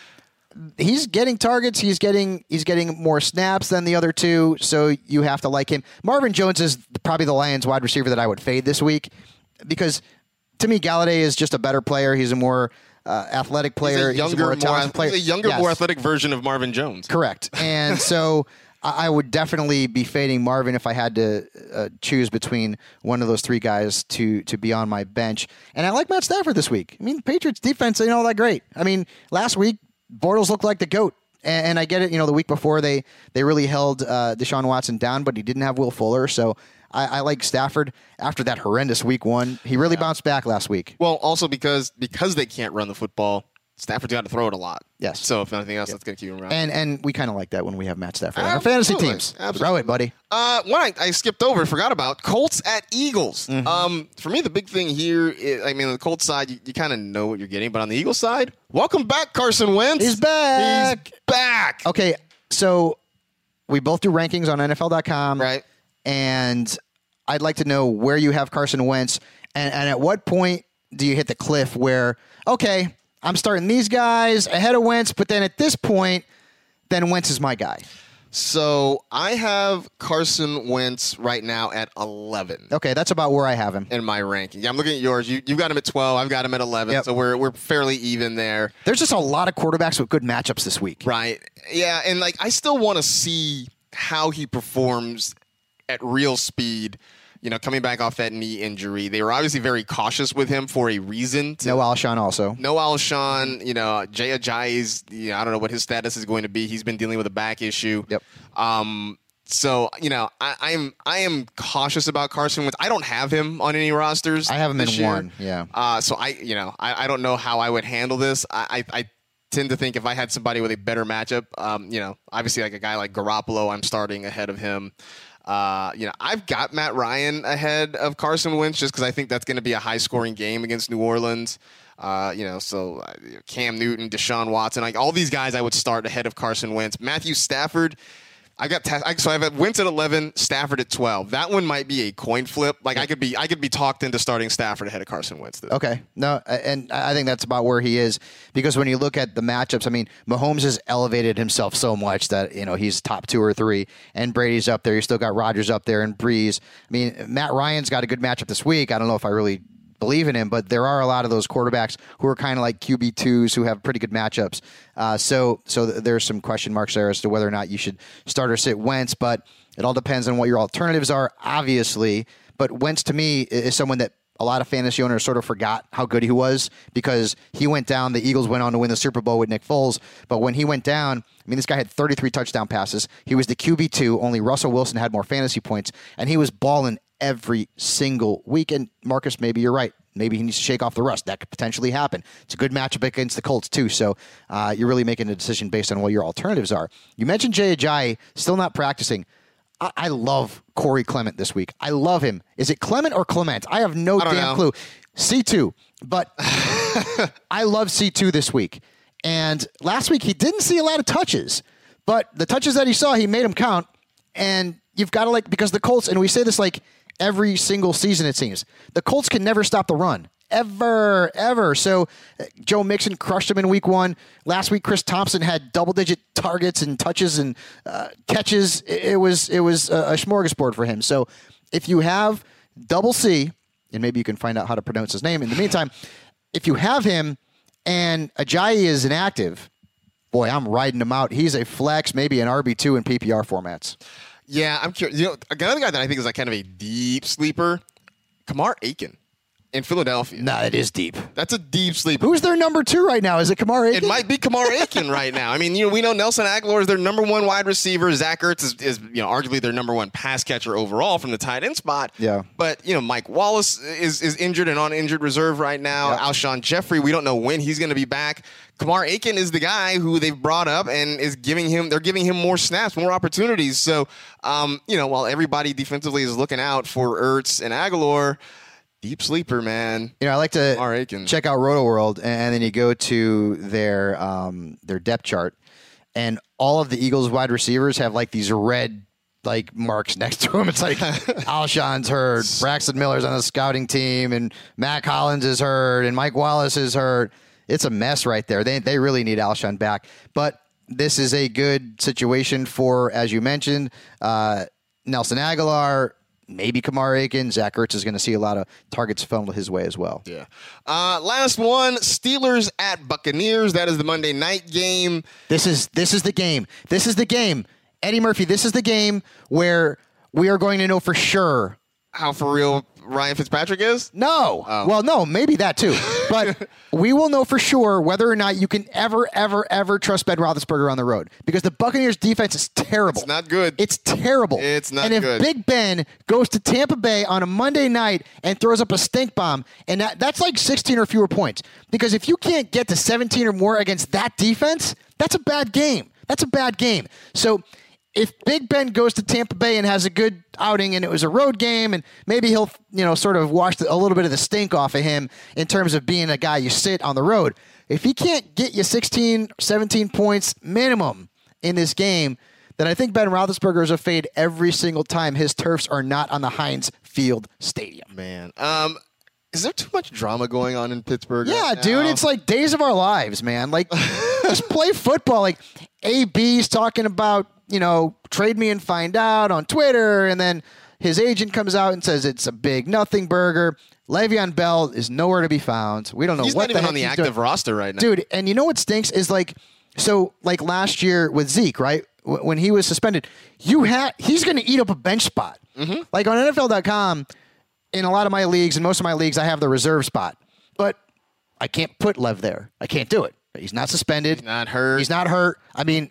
He's getting targets. He's getting he's getting more snaps than the other two, so you have to like him. Marvin Jones is probably the Lions wide receiver that I would fade this week because, to me, Galladay is just a better player. He's a more uh, athletic player. He's a younger, more more, talented player. he's a younger, Yes. more athletic version of Marvin Jones. Correct. And so I I would definitely be fading Marvin if I had to uh, choose between one of those three guys to to be on my bench. And I like Matt Stafford this week. I mean, Patriots defense ain't all that great. I mean, last week, Bortles looked like the GOAT. And, and I get it, you know, the week before they, they really held uh, Deshaun Watson down, but he didn't have Will Fuller. So I, I like Stafford after that horrendous week one. He really yeah. bounced back last week. Well, also because because they can't run the football, Stafford's got to throw it a lot. Yes. So if anything else, yep. that's going to keep him around. And and we kind of like that when we have Matt Stafford on our fantasy teams. Absolutely. Throw it, buddy. Uh, one I, I skipped over, forgot about Colts at Eagles. Mm-hmm. Um, for me, the big thing here, is, I mean, on the Colts side, you, you kind of know what you're getting, but on the Eagles side, welcome back, Carson Wentz. He's back. He's back. Okay, so we both do rankings on N F L dot com, Right. And I'd like to know where you have Carson Wentz, and, and at what point do you hit the cliff where, okay, I'm starting these guys ahead of Wentz, but then at this point, then Wentz is my guy. So I have Carson Wentz right now at eleven. Okay, that's about where I have him. In my ranking. Yeah, I'm looking at yours. You, you've got him at twelve. I've got him at eleven. Yep. So we're we're fairly even there. There's just a lot of quarterbacks with good matchups this week. Right. Yeah, and like I still want to see how he performs at real speed. You know, coming back off that knee injury, they were obviously very cautious with him for a reason. To, No Alshon also. No Alshon. You know, Jay Ajayi's, you know, I don't know what his status is going to be. He's been dealing with a back issue. Yep. Um. So you know, I, I'm I am cautious about Carson Wentz. I don't have him on any rosters. I have him in this year. one. Yeah. Uh. So I, you know, I, I don't know how I would handle this. I, I I tend to think if I had somebody with a better matchup, um, you know, obviously like a guy like Garoppolo, I'm starting ahead of him. Uh, you know, I've got Matt Ryan ahead of Carson Wentz just because I think that's going to be a high-scoring game against New Orleans. Uh, you know, so uh, Cam Newton, Deshaun Watson, like all these guys, I would start ahead of Carson Wentz. Matthew Stafford, I got ta- I, so I've Wentz at eleven, Stafford at twelve. That one might be a coin flip. Like I could be, I could be talked into starting Stafford ahead of Carson Wentz. Though. Okay, no, and I think that's about where he is because when you look at the matchups, I mean, Mahomes has elevated himself so much that you know he's top two or three, and Brady's up there. You still got Rodgers up there and Breeze. I mean, Matt Ryan's got a good matchup this week. I don't know if I really believe in him, but there are a lot of those quarterbacks who are kind of like Q B twos who have pretty good matchups. Uh, so so th- there's some question marks there as to whether or not you should start or sit Wentz, but it all depends on what your alternatives are, obviously. But Wentz, to me, is someone that a lot of fantasy owners sort of forgot how good he was because he went down. The Eagles went on to win the Super Bowl with Nick Foles. But when he went down, I mean, this guy had thirty-three touchdown passes. He was the Q B two. Only Russell Wilson had more fantasy points, and he was balling every single week. And Marcus, maybe you're right. Maybe he needs to shake off the rust. That could potentially happen. It's a good matchup against the Colts, too. So uh, you're really making a decision based on what your alternatives are. You mentioned Jay Ajayi still not practicing. I, I love Corey Clement this week. I love him. Is it Clement or Clement? I have no I don't damn know. clue. C two. But I love C two this week. And last week he didn't see a lot of touches. But the touches that he saw, he made them count. And you've got to like, because the Colts, and we say this like every single season, it seems, the Colts can never stop the run. Ever, ever. So uh, Joe Mixon crushed him in week one. Last week, Chris Thompson had double-digit targets and touches and uh, catches. It, it was it was a, a smorgasbord for him. So if you have Double C, and maybe you can find out how to pronounce his name in the meantime, if you have him and Ajayi is inactive, boy, I'm riding him out. He's a flex, maybe an R B two in P P R formats. Yeah, I'm curious. You know, another guy that I think is like kind of a deep sleeper, Kamar Aiken in Philadelphia. Nah, it is deep. That's a deep sleeper. Who's their number two right now? Is it Kamar Aiken? It might be Kamar Aiken right now. I mean, you know, we know Nelson Aguilar is their number one wide receiver. Zach Ertz is, is, you know, arguably their number one pass catcher overall from the tight end spot. Yeah. But, you know, Mike Wallace is, is injured and on injured reserve right now. Yeah. Alshon Jeffrey, we don't know when he's going to be back. Kamar Aiken is the guy who they've brought up and is giving him, they're giving him more snaps, more opportunities. So, um, you know, while everybody defensively is looking out for Ertz and Aguilar, deep sleeper, man. You know, I like to Kamar Aiken. check out Roto World, and then you go to their um, their depth chart, and all of the Eagles wide receivers have like these red like marks next to them. It's like Alshon's hurt, Braxton Miller's on the scouting team, and Matt Collins is hurt, and Mike Wallace is hurt. It's a mess right there. They they really need Alshon back, but this is a good situation for, as you mentioned, uh, Nelson Aguilar. Maybe Kamar Aiken. Zach Ertz is going to see a lot of targets funneled his way as well. Yeah. Uh, last one, Steelers at Buccaneers. That is the Monday night game. This is this is the game. This is the game. Eddie Murphy, this is the game where we are going to know for sure. How for real Ryan Fitzpatrick is? No. Oh. Well, no, maybe that too. But we will know for sure whether or not you can ever, ever, ever trust Ben Roethlisberger on the road. Because the Buccaneers defense is terrible. It's not good. It's terrible. It's not and if good. Big Ben goes to Tampa Bay on a Monday night and throws up a stink bomb, and that, that's like sixteen or fewer points. Because if you can't get to seventeen or more against that defense, that's a bad game. That's a bad game. So if Big Ben goes to Tampa Bay and has a good outing and it was a road game, and maybe he'll, you know, sort of wash the, a little bit of the stink off of him in terms of being a guy you sit on the road. If he can't get you sixteen, seventeen points minimum in this game, then I think Ben Roethlisberger is a fade every single time his turfs are not on the Heinz Field Stadium. Man. Um, is there too much drama going on in Pittsburgh? Yeah, right dude, now? it's like days of our lives, man. Like, just play football. Like, A B's talking about, you know, trade me and find out on Twitter, and then his agent comes out and says it's a big nothing burger. Le'Veon Bell is nowhere to be found. We don't know He's what not the even heck on the he's active doing. roster right now. Dude, and you know what stinks is like, so like last year with Zeke, right? W- when he was suspended, you had he's going to eat up a bench spot. Mm-hmm. Like on N F L dot com, in a lot of my leagues and most of my leagues, I have the reserve spot, but I can't put Lev there. I can't do it. He's not suspended. He's not hurt. He's not hurt. I mean,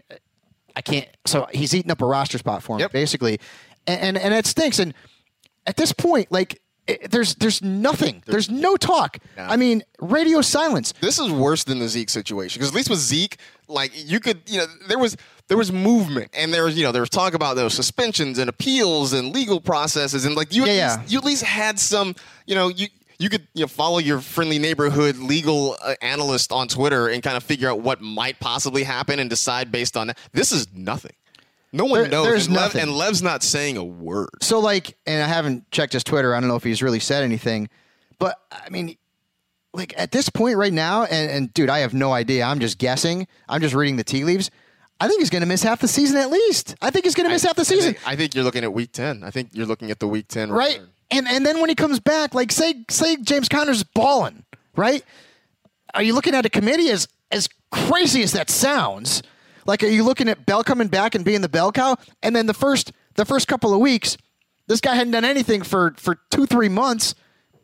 I can't. So he's eating up a roster spot for him, Yep. basically, and, and and it stinks. And at this point, like, it, there's there's nothing. There's no talk. No. I mean, radio silence. This is worse than the Zeke situation, because at least with Zeke, like you could, you know, there was there was movement, and there was, you know, there was talk about those suspensions and appeals and legal processes, and like you, Yeah, at yeah. least, you at least had some, you know, you. You could, you know, follow your friendly neighborhood legal uh, analyst on Twitter and kind of figure out what might possibly happen and decide based on that. This is nothing. No one There- knows. there's and, Lev, nothing. and Lev's not saying a word. So like, and I haven't checked his Twitter. I don't know if he's really said anything, but I mean, like at this point right now, and, and dude, I have no idea. I'm just guessing. I'm just reading the tea leaves. I think he's going to miss half the season at least. I think he's going to miss half the I season. think, I think you're looking at week ten. I think you're looking at the week ten Right. return. And and then when he comes back, like say say James Conner's balling, right? Are you looking at a committee as as crazy as that sounds? Like, are you looking at Bell coming back and being the bell cow? And then the first the first couple of weeks, this guy hadn't done anything for for two three months.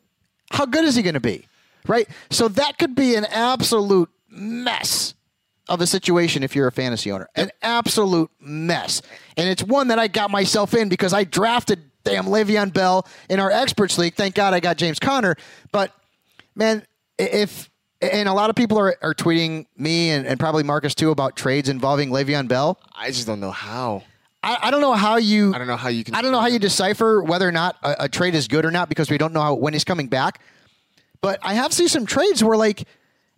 How good is he going to be, right? So that could be an absolute mess of a situation if you're a fantasy owner, an absolute mess. And it's one that I got myself in because I drafted damn Le'Veon Bell in our experts league. Thank God I got James Conner. But man, if and a lot of people are, are tweeting me and, and probably Marcus too about trades involving Le'Veon Bell. I just don't know how. I, I don't know how you. I don't know how you can. I don't know how you decipher whether or not a, a trade is good or not because we don't know how when he's coming back. But I have seen some trades where, like,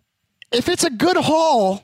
if it's a good haul,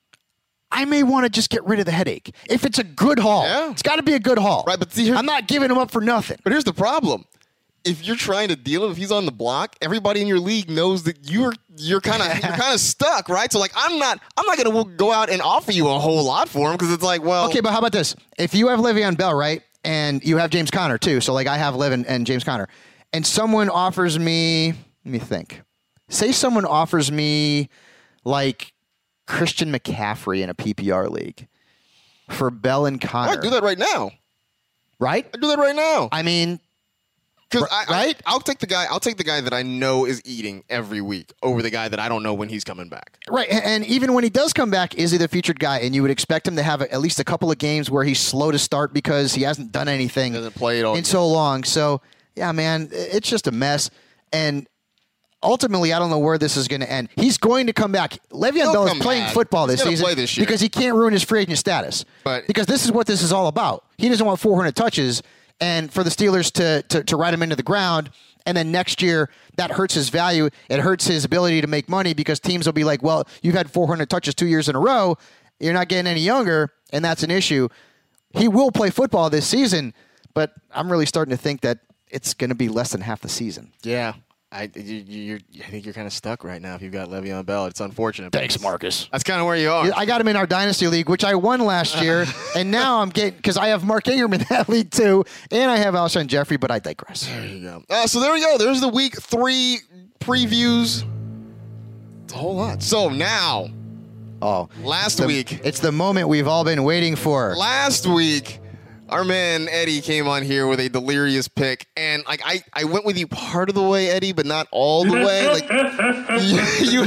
I may want to just get rid of the headache. If it's a good haul, Yeah. it's got to be a good haul. Right, but see, here- I'm not giving him up for nothing. But here's the problem. If you're trying to deal, if he's on the block, everybody in your league knows that you're you're kind of you're kind of stuck, right? So like, I'm not I'm not gonna go out and offer you a whole lot for him because it's like, well, Okay, but how about this? If you have Le'Veon Bell, right, and you have James Conner too, so like I have Lev and, and James Conner, and someone offers me, let me think. Say someone offers me like Christian McCaffrey in a P P R league for Bell and Connor. I do that right now. Right? I do that right now. I mean, Because R- I, right? I, I'll take the guy. I'll take the guy that I know is eating every week over the guy that I don't know when he's coming back. right. And and even when he does come back, is he the featured guy? And you would expect him to have at least a couple of games where he's slow to start because he hasn't done anything Doesn't play it all in so long. So, yeah, man, it's just a mess. And ultimately, I don't know where this is going to end. He's going to come back. Le'Veon He'll Bell is come playing back. football He's this gonna season play this year. because he can't ruin his free agent status. But- because this is what this is all about. He doesn't want four hundred touches, and for the Steelers to, to, to ride him into the ground, and then next year that hurts his value. It hurts his ability to make money because teams will be like, well, you've had four hundred touches two years in a row. You're not getting any younger, and that's an issue. He will play football this season, but I'm really starting to think that it's going to be less than half the season. Yeah, I you, you're. I think you're kind of stuck right now if you've got Le'Veon Bell. It's unfortunate. Thanks, because Marcus. That's kind of where you are. I got him in our Dynasty League, which I won last year, and now I'm getting, because I have Mark Ingram in that league too, and I have Alshon Jeffrey, but I digress. There you go. Uh, so there we go. There's the week three previews. It's a whole lot. So now, Oh, last the- week, it's the moment we've all been waiting for. last week, our man Eddie came on here with a delirious pick, and like I, I went with you part of the way, Eddie, but not all the way. Like you, you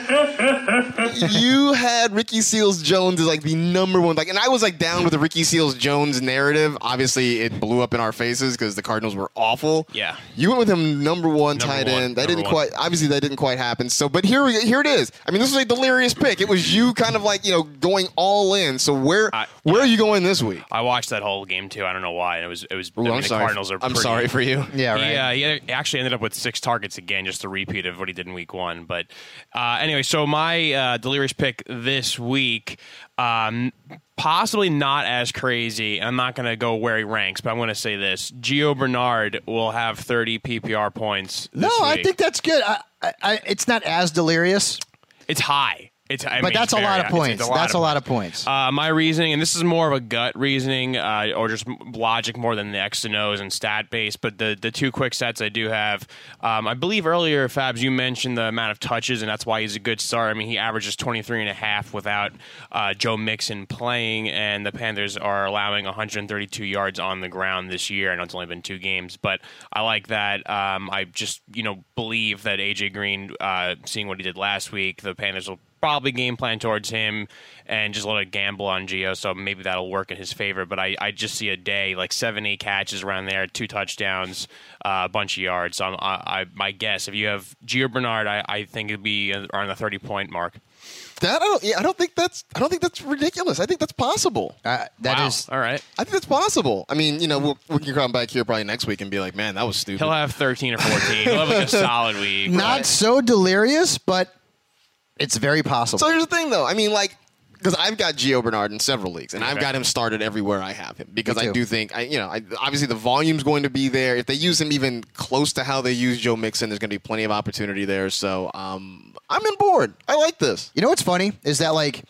had, you had Ricky Seals Jones as like the number one, like, and I was like down with the Ricky Seals Jones narrative. Obviously, it blew up in our faces because the Cardinals were awful. Yeah. You went with him number one Number tight one, end. That number didn't one. quite. Obviously, that didn't quite happen. So, but here, we, here it is. I mean, this was a delirious pick. It was you kind of like you know going all in. So where, I- where are you going this week? I watched that whole game too. I don't know why. It was it was. Ooh, I mean, I'm the sorry. Cardinals are. I'm pretty, sorry for you. Yeah, right. Yeah, he had- actually ended up with six targets again, just a repeat of what he did in week one. But uh, anyway, so my uh, delirious pick this week, um, possibly not as crazy. I'm not going to go where he ranks, but I'm going to say this: Gio Bernard will have thirty P P R points. This No, I week. think that's good. I, I, I, it's not as delirious, it's high. It's, I but mean, that's it's a lot very- of it's- points. it's a lot That's of a lot of points. Uh, my reasoning, and this is more of a gut reasoning, uh, or just logic more than the X and O's and stat base. But the the two quick sets I do have, um, I believe earlier, Fabs, you mentioned the amount of touches, and that's why he's a good start. I mean, he averages twenty-three and a half without uh, Joe Mixon playing, and the Panthers are allowing one hundred thirty-two yards on the ground this year. I know it's only been two games, but I like that. Um, I just you know believe that A J Green, uh, seeing what he did last week, the Panthers will probably game plan towards him and just let it gamble on Gio, so maybe that'll work in his favor. But I, I just see a day like seven, eight catches around there, two touchdowns, uh, a bunch of yards. So I'm, I, I, my guess, if you have Gio Bernard, I, I think it'd be around the thirty point mark. That I don't. Yeah, I don't think that's. I don't think that's ridiculous. I think that's possible. Uh, that Wow. is- all right. I think that's possible. I mean, you know, we'll, we can come back here probably next week and be like, man, that was stupid. He'll have thirteen or fourteen. He'll have like a solid week. not Right. so delirious, but it's very possible. So here's the thing, though. I mean, like, because I've got Gio Bernard in several leagues, and I've Okay. got him started everywhere I have him because Me I too. do think, I, you know, I, obviously the volume's going to be there. If they use him even close to how they use Joe Mixon, there's going to be plenty of opportunity there. So um, I'm in board. I like this. You know what's funny is that, like,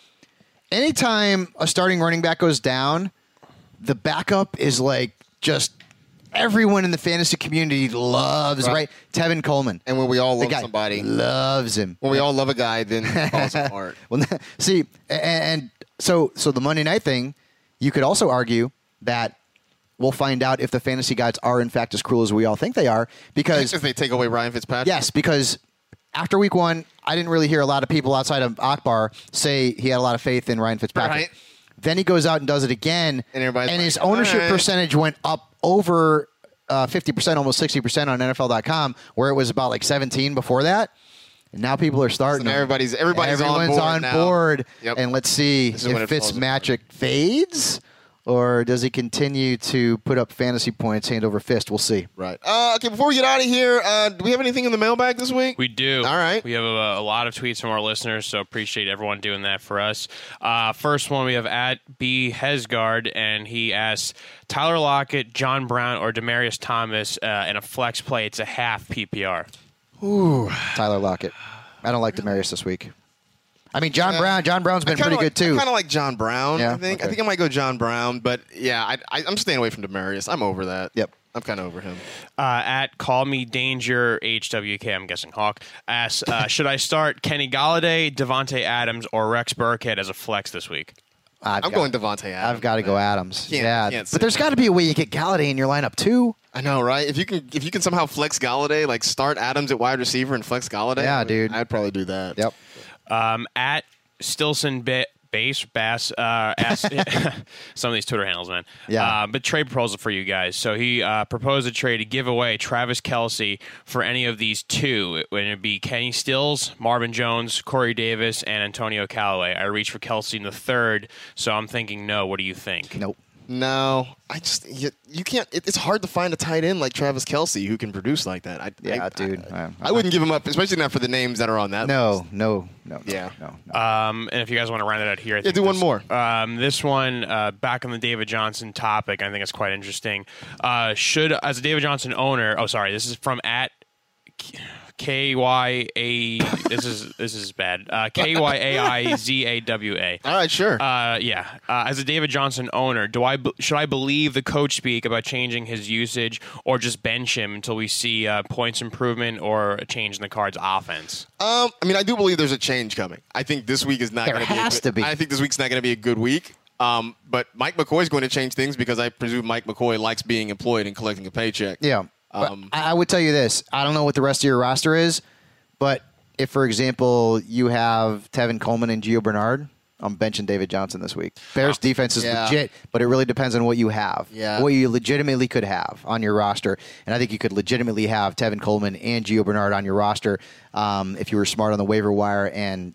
anytime a starting running back goes down, the backup is like just everyone in the fantasy community loves, right? Right. Tevin Coleman. And when we all The love guy somebody, loves him. when we all love a guy, then it falls apart. Well, see, and, and so so the Monday night thing, you could also argue that we'll find out if the fantasy guides are in fact as cruel as we all think they are, because If they take away Ryan Fitzpatrick, yes, because after week one, I didn't really hear a lot of people outside of Akbar say he had a lot of faith in Ryan Fitzpatrick. Right. Then he goes out and does it again, And everybody's like, his ownership all right. percentage went up over uh, fifty percent, almost sixty percent on N F L dot com, where it was about like seventeen before that. And now people are starting. So now everybody's- everybody's on Everyone's board on now. board. Yep. And let's see This is when if it falls Fitzmagic fades, or does he continue to put up fantasy points hand over fist? We'll see. Right. Uh, okay, before we get out of here, uh, do we have anything in the mailbag this week? We do. All right. We have a, a lot of tweets from our listeners, so appreciate everyone doing that for us. Uh, first one we have at B Hesgard, and he asks Tyler Lockett, John Brown, or Demaryius Thomas uh, in a flex play. It's a half P P R. Tyler Lockett. I don't like Demaryius this week. I mean, John Yeah. Brown. John Brown's been pretty like, good too. I kind of like John Brown. Yeah? I think. I Okay. think I might go John Brown, but yeah, I, I, I'm staying away from Demaryius. I'm over that. Yep. I'm kind of over him. Uh, at Call Me Danger H W K, I'm guessing Hawk, asks, uh, should I start Kenny Galladay, Devontae Adams, or Rex Burkhead as a flex this week? I've I'm got, going Devontae Adams. I've got to go Adams. Can't- yeah, can't but there's sit got to be a way you get Galladay in your lineup too. I know, right? If you can, if you can somehow flex Galladay, like start Adams at wide receiver and flex Galladay. Yeah, I would- dude. I'd probably do that. Yep. Um, at Stilson Bit. Base Bass uh, asked some of these Twitter handles, man. Yeah. Uh, but trade proposal for you guys. So he uh, proposed a trade to give away Travis Kelce for any of these two. It would be Kenny Stills, Marvin Jones, Corey Davis, and Antonio Callaway. I reached for Kelce in the third, so I'm thinking no. What do you think? Nope. No, I just you, you can't. It, it's hard to find a tight end like Travis Kelce who can produce like that. I, Yeah, I, dude. I, I- I wouldn't give him up, especially not for the names that are on that. No, list. no, no, no. Yeah. No, no. Um, and if you guys want to round it out here, I Yeah, think do one this- more. Um, this one, uh, back on the David Johnson topic, I think it's quite interesting. Uh, should, as a David Johnson owner, oh, sorry, this is from at K Y A. This is this is bad. Uh, K Y A I Z A W A. All right, sure. Uh, yeah. Uh, as a David Johnson owner, do I be- should I believe the coach speak about changing his usage, or just bench him until we see uh, points improvement or a change in the Cards' offense? Um, I mean, I do believe there's a change coming. I think this week is not There going to be. a has good- to be. I think this week's not going to be a good week. Um, but Mike McCoy is going to change things because I presume Mike McCoy likes being employed and collecting a paycheck. Yeah. But Um, I I would tell you this. I don't know what the rest of your roster is, but if, for example, you have Tevin Coleman and Gio Bernard, I'm benching David Johnson this week. Bears defense is Yeah. legit, but it really depends on what you have. Yeah. What you legitimately could have on your roster. And I think you could legitimately have Tevin Coleman and Gio Bernard on your roster um, if you were smart on the waiver wire. And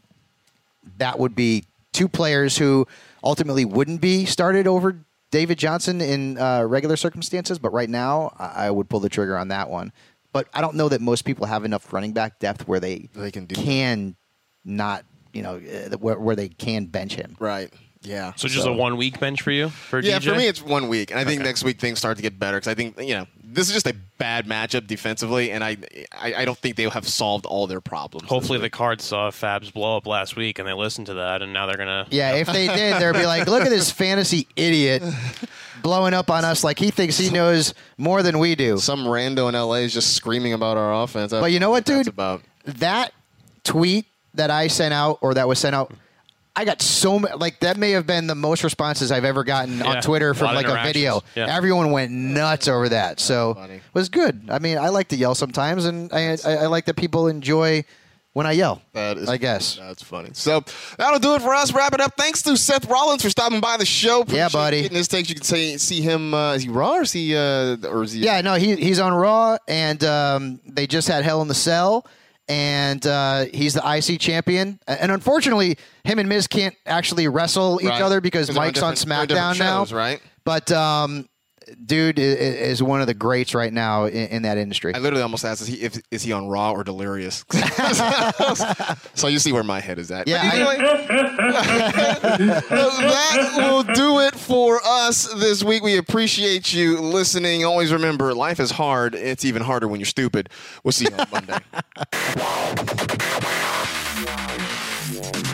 that would be two players who ultimately wouldn't be started over David Johnson in uh, regular circumstances, but right now I I would pull the trigger on that one. But I don't know that most people have enough running back depth where they They can do that. can not, you know, uh, where, where they can bench him. Right. Yeah. So just So- a one week bench for you for Yeah, D J? for me it's one week, and I think Okay. next week things start to get better because I think you know this is just a bad matchup defensively, and I I, I don't think they'll have solved all their problems. Hopefully this the week. Cards saw Fab's blow up last week and they listened to that, and now they're gonna. Yeah, if they did, they'd be like, look at this fantasy idiot blowing up on us like he thinks he knows more than we do. some rando in L A is just screaming about our offense. But you know what, That's dude? about That tweet that I sent out or that was sent out, I got so many, like that may have been the most responses I've ever gotten Yeah, on Twitter a from lot of like a video. interactions. Yeah. Everyone went nuts over that. So funny. it was good. I mean, I like to yell sometimes, and I, I, I like that people enjoy when I yell. That is, I guess. That's funny. So that'll do it for us. Wrap it up. Thanks to Seth Rollins for stopping by the show. Yeah, Appreciate buddy. Getting his takes. You can say see him. Uh, is he Raw or is he? Uh, or is he? Yeah, no, he he's on Raw, and um, they just had Hell in the Cell, and uh, he's the I C champion. And unfortunately, him and Miz can't actually wrestle each Right. other because they're Mike's on different- they're different SmackDown now. shows, right? But um, dude i- i- is one of the greats right now in, in that industry. I literally almost asked, is he, if, is he on Raw or Delirious? So you see where my head is at. Yeah, But I- anyway, that will do it for us this week. We appreciate you listening. Always remember, life is hard. It's even harder when you're stupid. We'll see you on Monday.